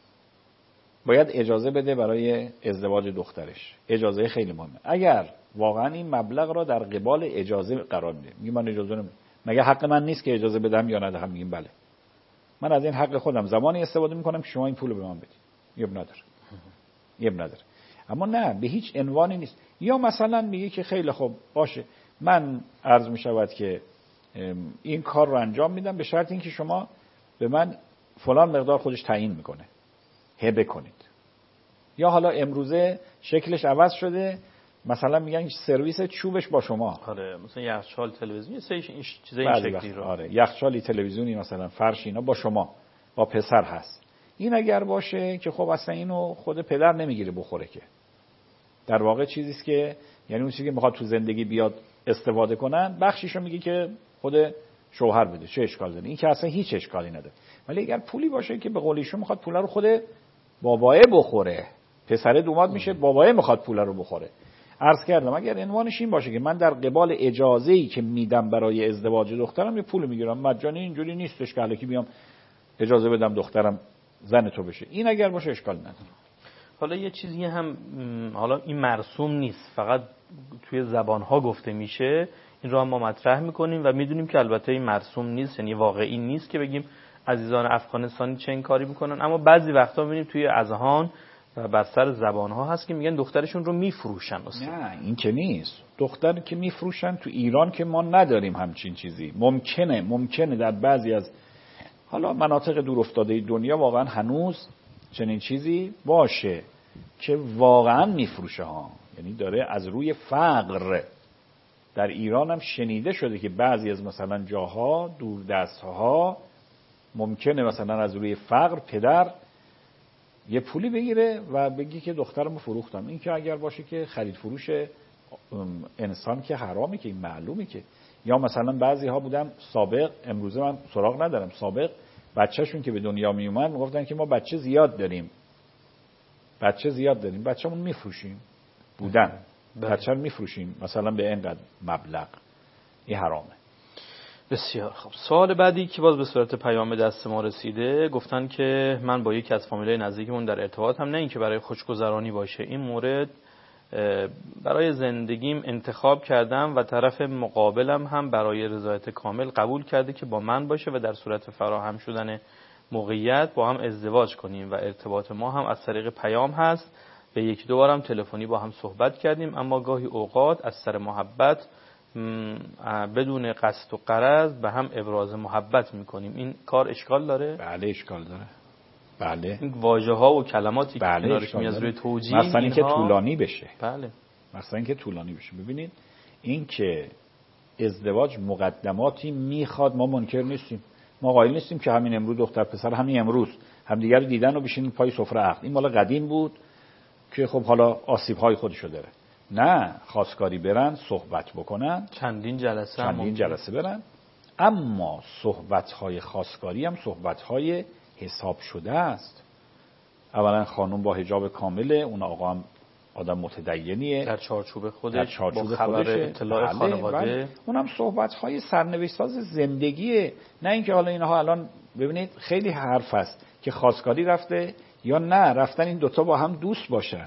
باید اجازه بده برای ازدواج دخترش، اجازه خیلی مهمه. اگر واقعا این مبلغ را در قبال اجازه قرار میده، میگه من اجازه نمیدم، مگه حق من نیست که اجازه بدم یا ندهم؟ میگیم بله، من از این حق خودم زمانی استفاده میکنم که شما این پول به من بدید. یب نداره، یب نداره. اما نه، به هیچ عنوانی نیست. یا مثلا میگه که خیلی خوب باشه، من عرض میشود که این کار رو انجام میدم به شرط اینکه شما به من فلان مقدار خودش تعیین میکنه، هبه کنید. یا حالا امروزه شکلش عوض شده، مثلا میگن سرویس چوبش با شما. آره، مثلا یخچال تلویزیون، یه سری چیزای این شکلی رو. آره، یخچالی تلویزیونی مثلا فرش اینا با شما، با پسر هست. این اگر باشه که خب اصلا اینو خود پدر نمیگیره بخوره، که در واقع چیزی است که یعنی اون چیزی که میخواد تو زندگی بیاد استفاده کنن، بخشیشو میگه که خود شوهر بده، چه اشکال داره؟ این که اصلا هیچ اشکالی نداره. ولی اگر پولی باشه که به قول ایشون میخواد پول رو خود باباه بخوره، پسر دوماد میشه، باباه میخواد پول رو بخوره. عرض کردم اگر عنوانش این باشه که من در قبال اجازه‌ای که میدم برای ازدواج دخترم یه پول میگیرم مجانی، اینجوری نیستش که الکی بیام اجازه بدم دخترم زن تو بشه، این اگر باشه اشکال نداره. حالا یه چیزی هم، حالا این مرسوم نیست، فقط توی زبان‌ها گفته میشه، این رو هم ما مطرح میکنیم و میدونیم که البته این مرسوم نیست، یعنی واقعی نیست که بگیم عزیزان افغانستانی چه این کاری میکنن. اما بعضی وقتا میبینیم توی اذهان و بر سر زبان‌ها هست که میگن دخترشون رو میفروشن. نه این که نیست، دختر که میفروشن تو ایران که ما نداریم همچین چیزی. ممکنه ممکنه در بعضی از حالا مناطق دور افتاده دنیا واقعا هنوز چنین چیزی باشه که واقعا میفروشه ها، یعنی داره از روی فقر. در ایران هم شنیده شده که بعضی از مثلا جاها دور دستها ممکنه مثلا از روی فقر پدر یه پولی بگیره و بگی که دخترمو فروختم. این که اگر باشه که خرید فروش انسان که حرامی، که این معلومه که. یا مثلا بعضی ها بودن سابق، امروزه من سراغ ندارم، سابق بچه‌شون که به دنیا می اومد میگفتن که ما بچه زیاد داریم، بچه زیاد داریم، بچه‌مون میفروشیم. بودن بچه رو میفروشیم مثلا به اینقدر مبلغ، این حرامه. بسیار خوب. سوال بعدی که باز به صورت پیام دست ما رسیده، گفتن که من با یکی از فامیلای نزدیکمون در ارتباطم، نه اینکه برای خوشگذرانی باشه، این مورد برای زندگیم انتخاب کردم و طرف مقابلم هم برای رضایت کامل قبول کرده که با من باشه و در صورت فراهم شدن موقعیت با هم ازدواج کنیم و ارتباط ما هم از طریق پیام هست. به یکی دو بارم تلفنی با هم صحبت کردیم، اما گاهی اوقات از سر محبت بدون قصد و غرض به هم ابراز محبت میکنیم. این کار اشکال داره؟ بله اشکال داره. بله. این واژه ها و کلماتی که بله کنارش میاد روی توجیه، مثلا اینکه طولانی بشه. بله. مثلا اینکه طولانی بشه. ببینید این که ازدواج مقدماتی میخواد، ما منکر نیستیم، ما قائل نیستیم که همین امروز دختر پسر همین امروز همدیگر رو دیدن و بشینن پای سفره عقد. این مال قدیم بود که خب حالا آسیب‌های خودشو داره. نه، خواستگاری برن صحبت بکنن، چندین جلسه چندین جلسه برن. اما صحبت‌های خواستگاری هم صحبت‌های حساب شده است. اولا خانم با حجاب کامله، اون آقا هم آدم متدینیه در چارچوب خودش، در چارچوب با خبر خودشه. اطلاع بله، خانواده. بله. اونم صحبت‌های سرنوشت ساز زندگیه، نه اینکه حالا اینها الان ببینید خیلی حرف است که خواستگاری رفته یا نه رفتن این دوتا با هم دوست باشن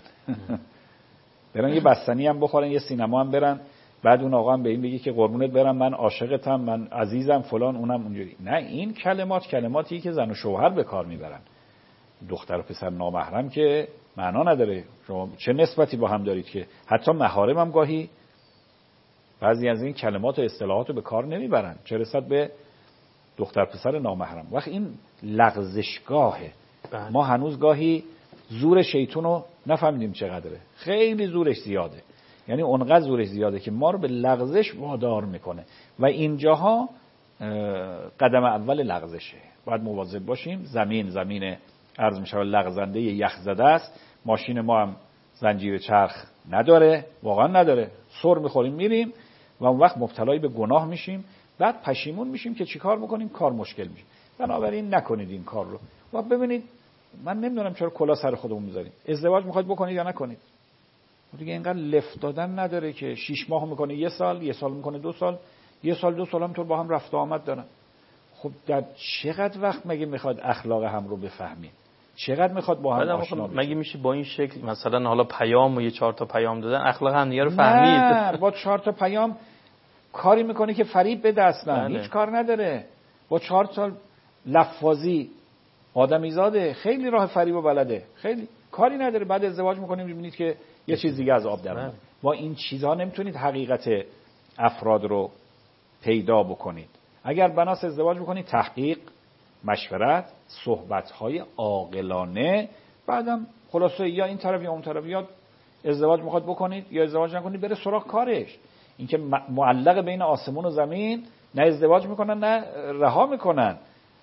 برن یه بستنی هم بخورن، یه سینما هم برن، بعد اون آقا هم به این بگه که قربونت برم من عاشقتم، من عزیزم فلان، اونم اونجوری. نه، این کلمات کلماتی که زن و شوهر به کار میبرن. دختر و پسر نامحرم که معنا نداره. شما چه نسبتی با هم دارید که حتی محارم هم گاهی بعضی از این کلمات و اصطلاحات رو به کار نمیبرن، چه رسد به دختر پسر نامحرم. وقت این لغزشگاهه. بله. ما هنوز گاهی زور شیطون رو نفهمیدیم چقدره. خیلی زورش زیاده، یعنی اونقدر زورش زیاده که ما رو به لغزش وادار میکنه و اینجاها قدم اول لغزشه. باید مواظب باشیم. زمین زمین عرض میشه لغزنده یخ زده است. ماشین ما هم زنجیر چرخ نداره، واقعا نداره. سر میخوریم میریم و اون وقت مبتلای به گناه میشیم، بعد پشیمون میشیم که چیکار بکنیم، کار مشکل میشه. بنابراین نکنید این کار رو. و ببینید من نمیدونم چرا کلا سر خودمون میذاریم. ازدواج میخواید بکنید یا نکنید؟ دیگه اینقدر لفت دادن نداره که شش ماه میکنه یه سال، یه سال میکنه دو سال، یه سال دو سال هم تو با هم رفت و آمد دارن. خب در چقدر وقت مگه میخواد اخلاق هم رو بفهمیم؟ چقدر میخواد با هم آشنا بشیم؟ مگه میشه با این شکل مثلا حالا پیام و یه چهار تا پیام دادن اخلاق هم دیگه رو فهمید؟ نه، با چهار تا پیام کاری میکنه که فریب بده اصلا. هیچ کار نداره. با چهار تا لفاظی آدمیزاده، خیلی راه فریب و بلده، خیلی کاری نداره. بعد ازدواج میکنیم میبینید که یه چیز دیگه از آب در میاد. با این چیزها نمیتونید حقیقت افراد رو پیدا بکنید. اگر بناس ازدواج بکنید تحقیق، مشورت، صحبت‌های عاقلانه، بعدم خلاصه یا این طرف یا اون طرف، یا ازدواج میخواد بکنید یا ازدواج نکنید، بره سراغ کارش. اینکه معلق بین آسمون و زمین، نه ازدواج میکنن نه رها میکنن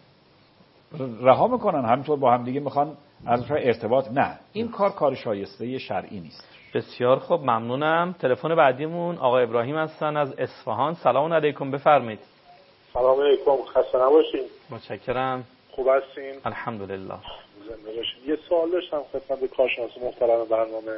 رها میکنن همینطور با هم دیگه میخوان از ارتباط. نه، این کار کار شایسته شرعی نیست. بسیار خوب، ممنونم. تلفن بعدیمون آقای ابراهیم هستن از اصفهان. سلام علیکم، بفرمایید. سلام علیکم، خسته نباشین. متشکرم. خوب هستین؟ الحمدلله. زنده باشین. یه سوال داشتم خدمت کارشناس محترم برنامه.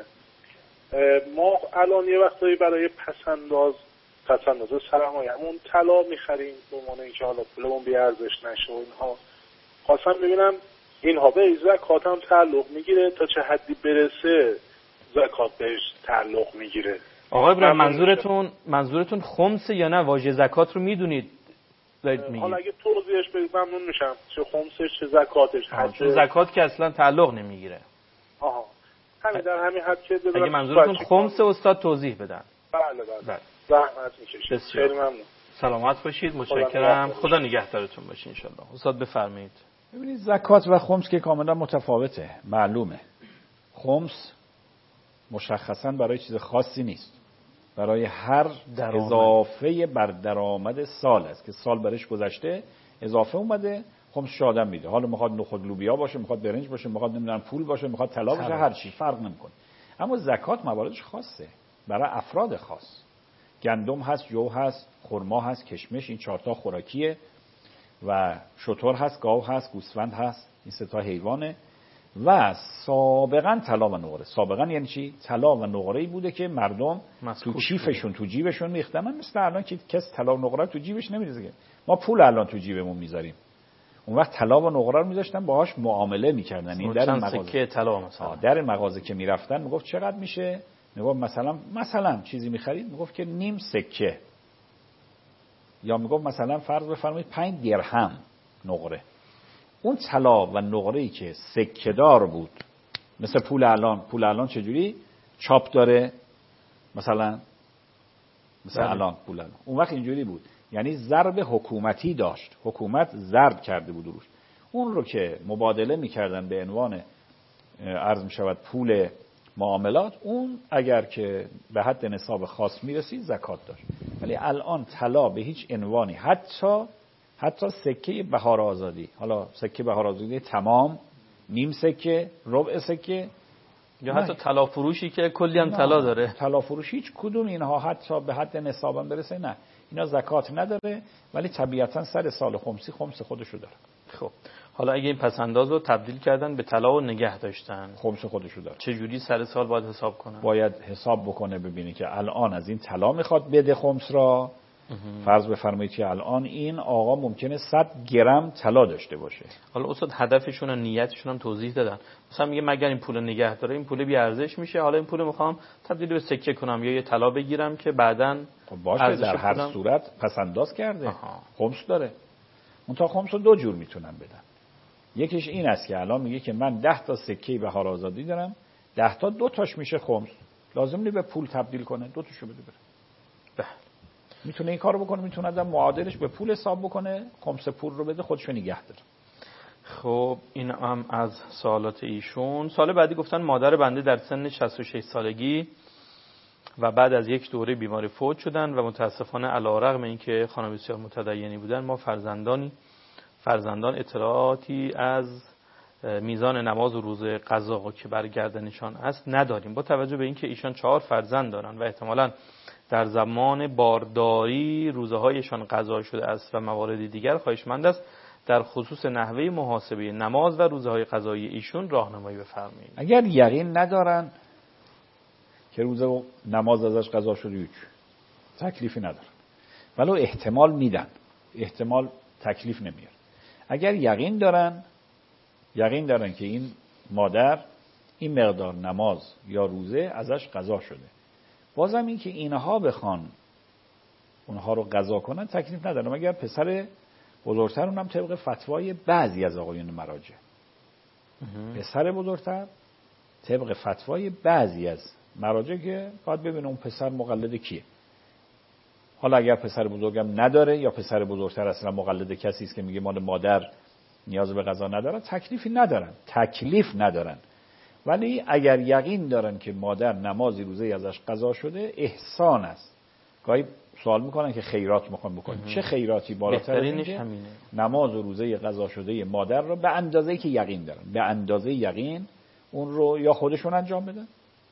ما الان یه وقتایی برای پسنداز پسنداز سرمایه‌مون طلا می‌خریم به عنوان اینکه حالا پولمون بی ارزش نشه و اینها. خواستم ببینم اینها به زکات هم تعلق میگیره، تا چه حدی برسه زکات بهش تعلق میگیره؟ آقای ابراهیم منظورتون منظورتون خمسه یا نه واژه زکات رو میدونید؟ حالا اگه توضیحش بدید ممنون میشم، چه خمسش چه زکاتش. چون زکات که اصلا تعلق نمیگیره. آها، همین در همین حد که اگه منظورتون خمسه استاد توضیح بدن. بله بله, بله. زحمت میکشید. خیلی ممنون. سلامت باشید. متشکرم. خدا نگهدارتون باشه ان شاءالله. استاد بفرمایید. ببینید زکات و خمس که کاملا متفاوته، معلومه. خمس مشخصا برای چیز خاصی نیست، برای هر درآمد. اضافه بر درآمد سال است که سال برش گذشته اضافه اومده، خمس شادم میده. حالا میخواد نخود لوبیا باشه، میخواد برنج باشه، میخواد نمیدونم پول باشه، میخواد طلا باشه، هر چی فرق نمیکنه. اما زکات مواردش خاصه، برای افراد خاص. گندم هست، جو هست، خرما هست، کشمش، این چهار تا خوراکیه و شتر هست، گاو هست، گوسفند هست، این سه تا حیوانه. و سابقا طلا و نقره. سابقا یعنی چی؟ طلا و نقره‌ای بوده که مردم تو کیفشون تو جیبشون میختن. مثل الان که کس طلا و نقره تو جیبش نمیریزه. ما پول الان تو جیبمون میذاریم. اون وقت طلا و نقره رو میذاشتن باهاش معامله میکردن. این در مغازه سکه طلا مثلا در مغازه که میرفتن میگفت چقدر میشه؟ میگفت مثلا مثلا چیزی میخرید، میگفت که نیم سکه، یا میگفت مثلا فرض بفرمایید پنج درهم نقره. اون طلا و نقره‌ای که سکه دار بود، مثل پول الان، پول الان چجوری چاپ داره مثلا مثل الان پول الان، اون وقت اینجوری بود، یعنی ضرب حکومتی داشت، حکومت ضرب کرده بود روش. اون رو که مبادله میکردن به عنوان عرض میشود پول معاملات، اون اگر که به حد نصاب خاص میرسید زکات داشت. ولی الان طلا به هیچ عنوانی، حتی حتی سکه بهار آزادی، حالا سکه بهار آزادی تمام، نیم سکه، ربع سکه، یا حتی طلا فروشی که کلی هم طلا داره، طلا فروش، هیچ کدوم اینها حتی به حد نصاب برسه نه، اینا زکات نداره. ولی طبیعتا سر سال خمسی خمس خودشو داره. خب حالا اگه این پسنداز رو تبدیل کردن به طلا و نگه داشتن، خمس خودشو داره، چه جوری سر سال باید حساب کنن؟ باید حساب بکنه ببینه که الان از این طلا میخواد بده خمس را. فرض بفرمایید که الان این آقا ممکنه صد گرم طلا داشته باشه. حالا استاد هدفشون و نیتشون هم توضیح دادن. مثلا میگه مگر این پول نگه داره این پول بی ارزش میشه، حالا این پول میخوام تبدیل به سکه کنم یا یه طلا بگیرم که بعداً خب باشه، در هر کنم. صورت پسنداز کرده. آها. خمس داره. اون تا خمس رو دو جور میتونن بدن. یکیش این است که الان میگه که من ده تا سکه بهار آزادی دارم، ده تا دو تاش میشه خمس، لازم نیست به پول تبدیل کنه، دو تاشو بده بره. بله. میتونه این کارو بکنه، میتونه آدم معادلش به پول حساب بکنه، خمس پول رو بده خودشو نگه داره. خب این هم از سوالات ایشون. سال بعدی گفتن مادر بنده در سن شصت و شش سالگی و بعد از یک دوره بیماری فوت شدن و متاسفانه علیرغم اینکه خانم بسیار متدینی بودن ما فرزندانی فرزندان اطلاعاتی از میزان نماز و روزه قضا که بر گردنشان است نداریم. با توجه به اینکه ایشان چهار فرزند دارند و احتمالاً در زمان بارداری روزه هایشان قضا شده است و موارد دیگر، خواهشمند است در خصوص نحوه محاسبه نماز و روزه های قضایی ایشون راهنمایی بفرمایید. اگر یقین ندارن که روزه و نماز ازش قضا شده هیچ تکلیفی ندارن، ولو احتمال میدن، احتمال تکلیف نمیاره. اگر یقین دارن یقین دارن که این مادر این مقدار نماز یا روزه ازش قضا شده، بازم این که اینها بخوان اونها رو قضا کنن تکلیف نداره، مگر پسر بزرگتر اونم طبق فتوای بعضی از آقایون مراجع. پسر بزرگتر طبق فتوای بعضی از مراجع که باید ببینه اون پسر مقلد کیه. حالا اگر پسر بزرگم نداره یا پسر بزرگتر اصلا مقلد کسی است که میگه مال مادر نیاز به قضا نداره، تکلیفی ندارن تکلیف ندارن ولی اگر یقین دارن که مادر نمازی روزه ازش قضا شده احسان است. گاهی سوال میکنن که خیرات میخوان بکنن، چه خیراتی بالاتر از اینه؟ نماز و روزه قضا شده مادر رو به اندازه‌ای که یقین دارن، به اندازه یقین اون رو یا خودشون انجام بدن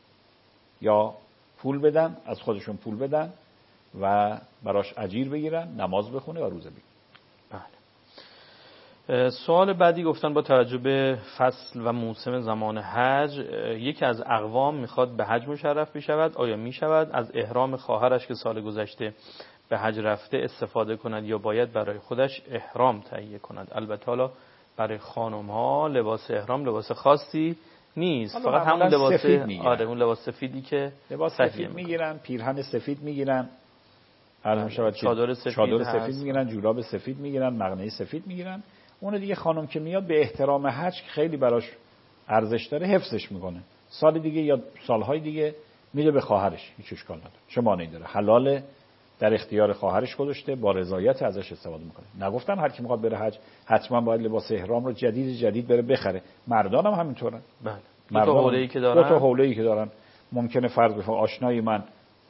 یا پول بدن، از خودشون پول بدن و براش اجیر بگیرن، نماز بخونه و روزه بگیره. سوال بعدی گفتن با توجه به فصل و موسم زمان حج یکی از اقوام میخواد به حج مشرف بشود، آیا میشود از احرام خواهرش که سال گذشته به حج رفته استفاده کند یا باید برای خودش احرام تهیه کند؟ البته حالا برای خانم ها لباس احرام لباس خاصی نیست، فقط همون لباس آره اون لباس سفیدی که لباس سفید میگیرن، پیرهن سفید میگیرن، الان شاید چادر سفید چادر سفید میگیرن، جوراب سفید میگیرن، مقنعه سفید میگیرن. اون دیگه خانم که میاد به احترام حج خیلی براش ارزش داره، حفظش میکنه، سال دیگه یا سالهای دیگه میده به خواهرش، هیچ اشکال نداره، چه مانعی داره، حلاله، در اختیار خواهرش گذاشته، با رضایت ازش استفاده میکنه. نگفتن هر کی میخواد بره حج حتما باید لباس احرام رو جدید جدید بره بخره، مردان هم همینطورن. بله. دو تا حوله‌ای که دارن دو تا حوله‌ای که دارن ممکنه فرض بفرمایید آشنایی من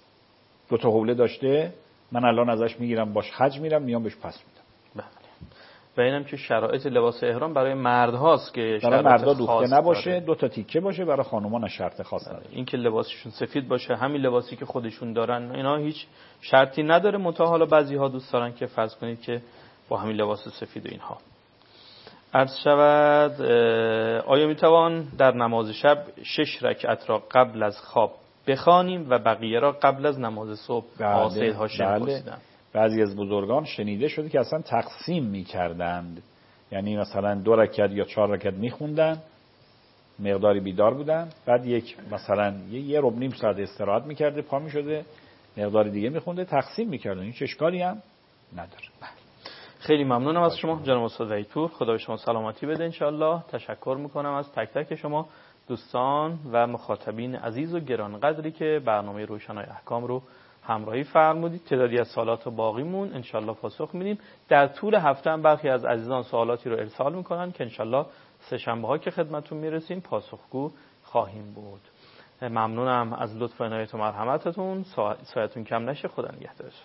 دو تا حوله داشته، من الان ازش میگیرم باش حج میرم میام بهش پس میدم. بله. و اینم که شرایط لباس احرام برای مرد هاست که برای مردا دوخته نباشه، دو تا تیکه باشه، برای خانوما نه شرط خاص نداره. این که لباسشون سفید باشه، همین لباسی که خودشون دارن، اینا هیچ شرطی نداره. منتها حالا بعضی‌ها دوست دارن که فرض کنید که با همین لباس سفید و اینها. عرض شود آیا میتوان در نماز شب شش رکعت را قبل از خواب بخوانیم و بقیه را قبل از نماز صبح؟ آسید هاشم پرسیدن. بعضی از بزرگان شنیده شده که اصلا تقسیم می‌کردند، یعنی مثلا دو رکعت یا چهار رکعت می‌خوندن، مقداری بیدار بودن، بعد یک مثلا یه ربع نیم ساعت استراحت می‌کرده، پا می‌شده مقداری دیگه می‌خونده، تقسیم می‌کردن. این چه اشکالی هم نداره. خیلی ممنونم از شما جناب استاد وحیدپور، خدا به شما سلامتی بده ان شاءالله. تشکر می‌کنم از تک تک شما دوستان و مخاطبین عزیز و گرانقدری که برنامه روشنای احکام رو همراهی فرمودید. تعدادی از سوالات باقیمون انشالله پاسخ میدیم. در طول هفته هم برخی از عزیزان سوالاتی رو ارسال میکنن که انشالله سه شنبه ها که خدمتتون میرسیم پاسخگو خواهیم بود. ممنونم از لطف و عنایت و مرحمتتون. سایتون کم نشه. خدا نگهدارتون.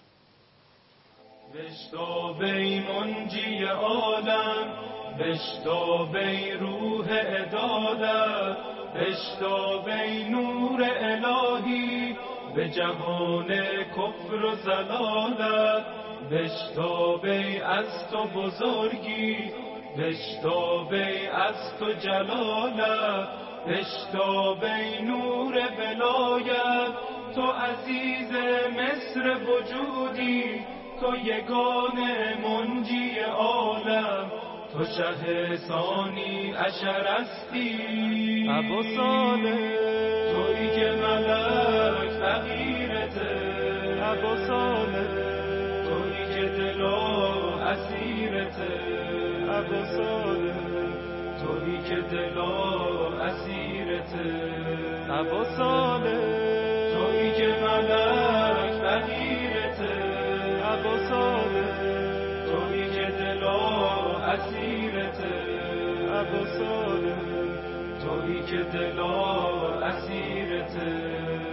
بشتابی منجی عالم، بشتابی روح عدالت، بشتابی نور الهی به جهان کفر و ضلالت، بشتابی از تو بزرگی بشتابی از تو جلالت، بشتابی نور ولایت. تو عزیز مصر وجودی، تو یگانه منجی عالم، تو شه ثانی عشرستی. ابو صالح تویی که ملک فقیرته، ابو صالح تویی که دلا اسیرته، ابو صالح تویی که دلا اسیرته، ابو صالح تویی که ملک فقیرته، ابو صالح تویی که دلا اسیرته، ابو صالح تویی که دلا اسیرته.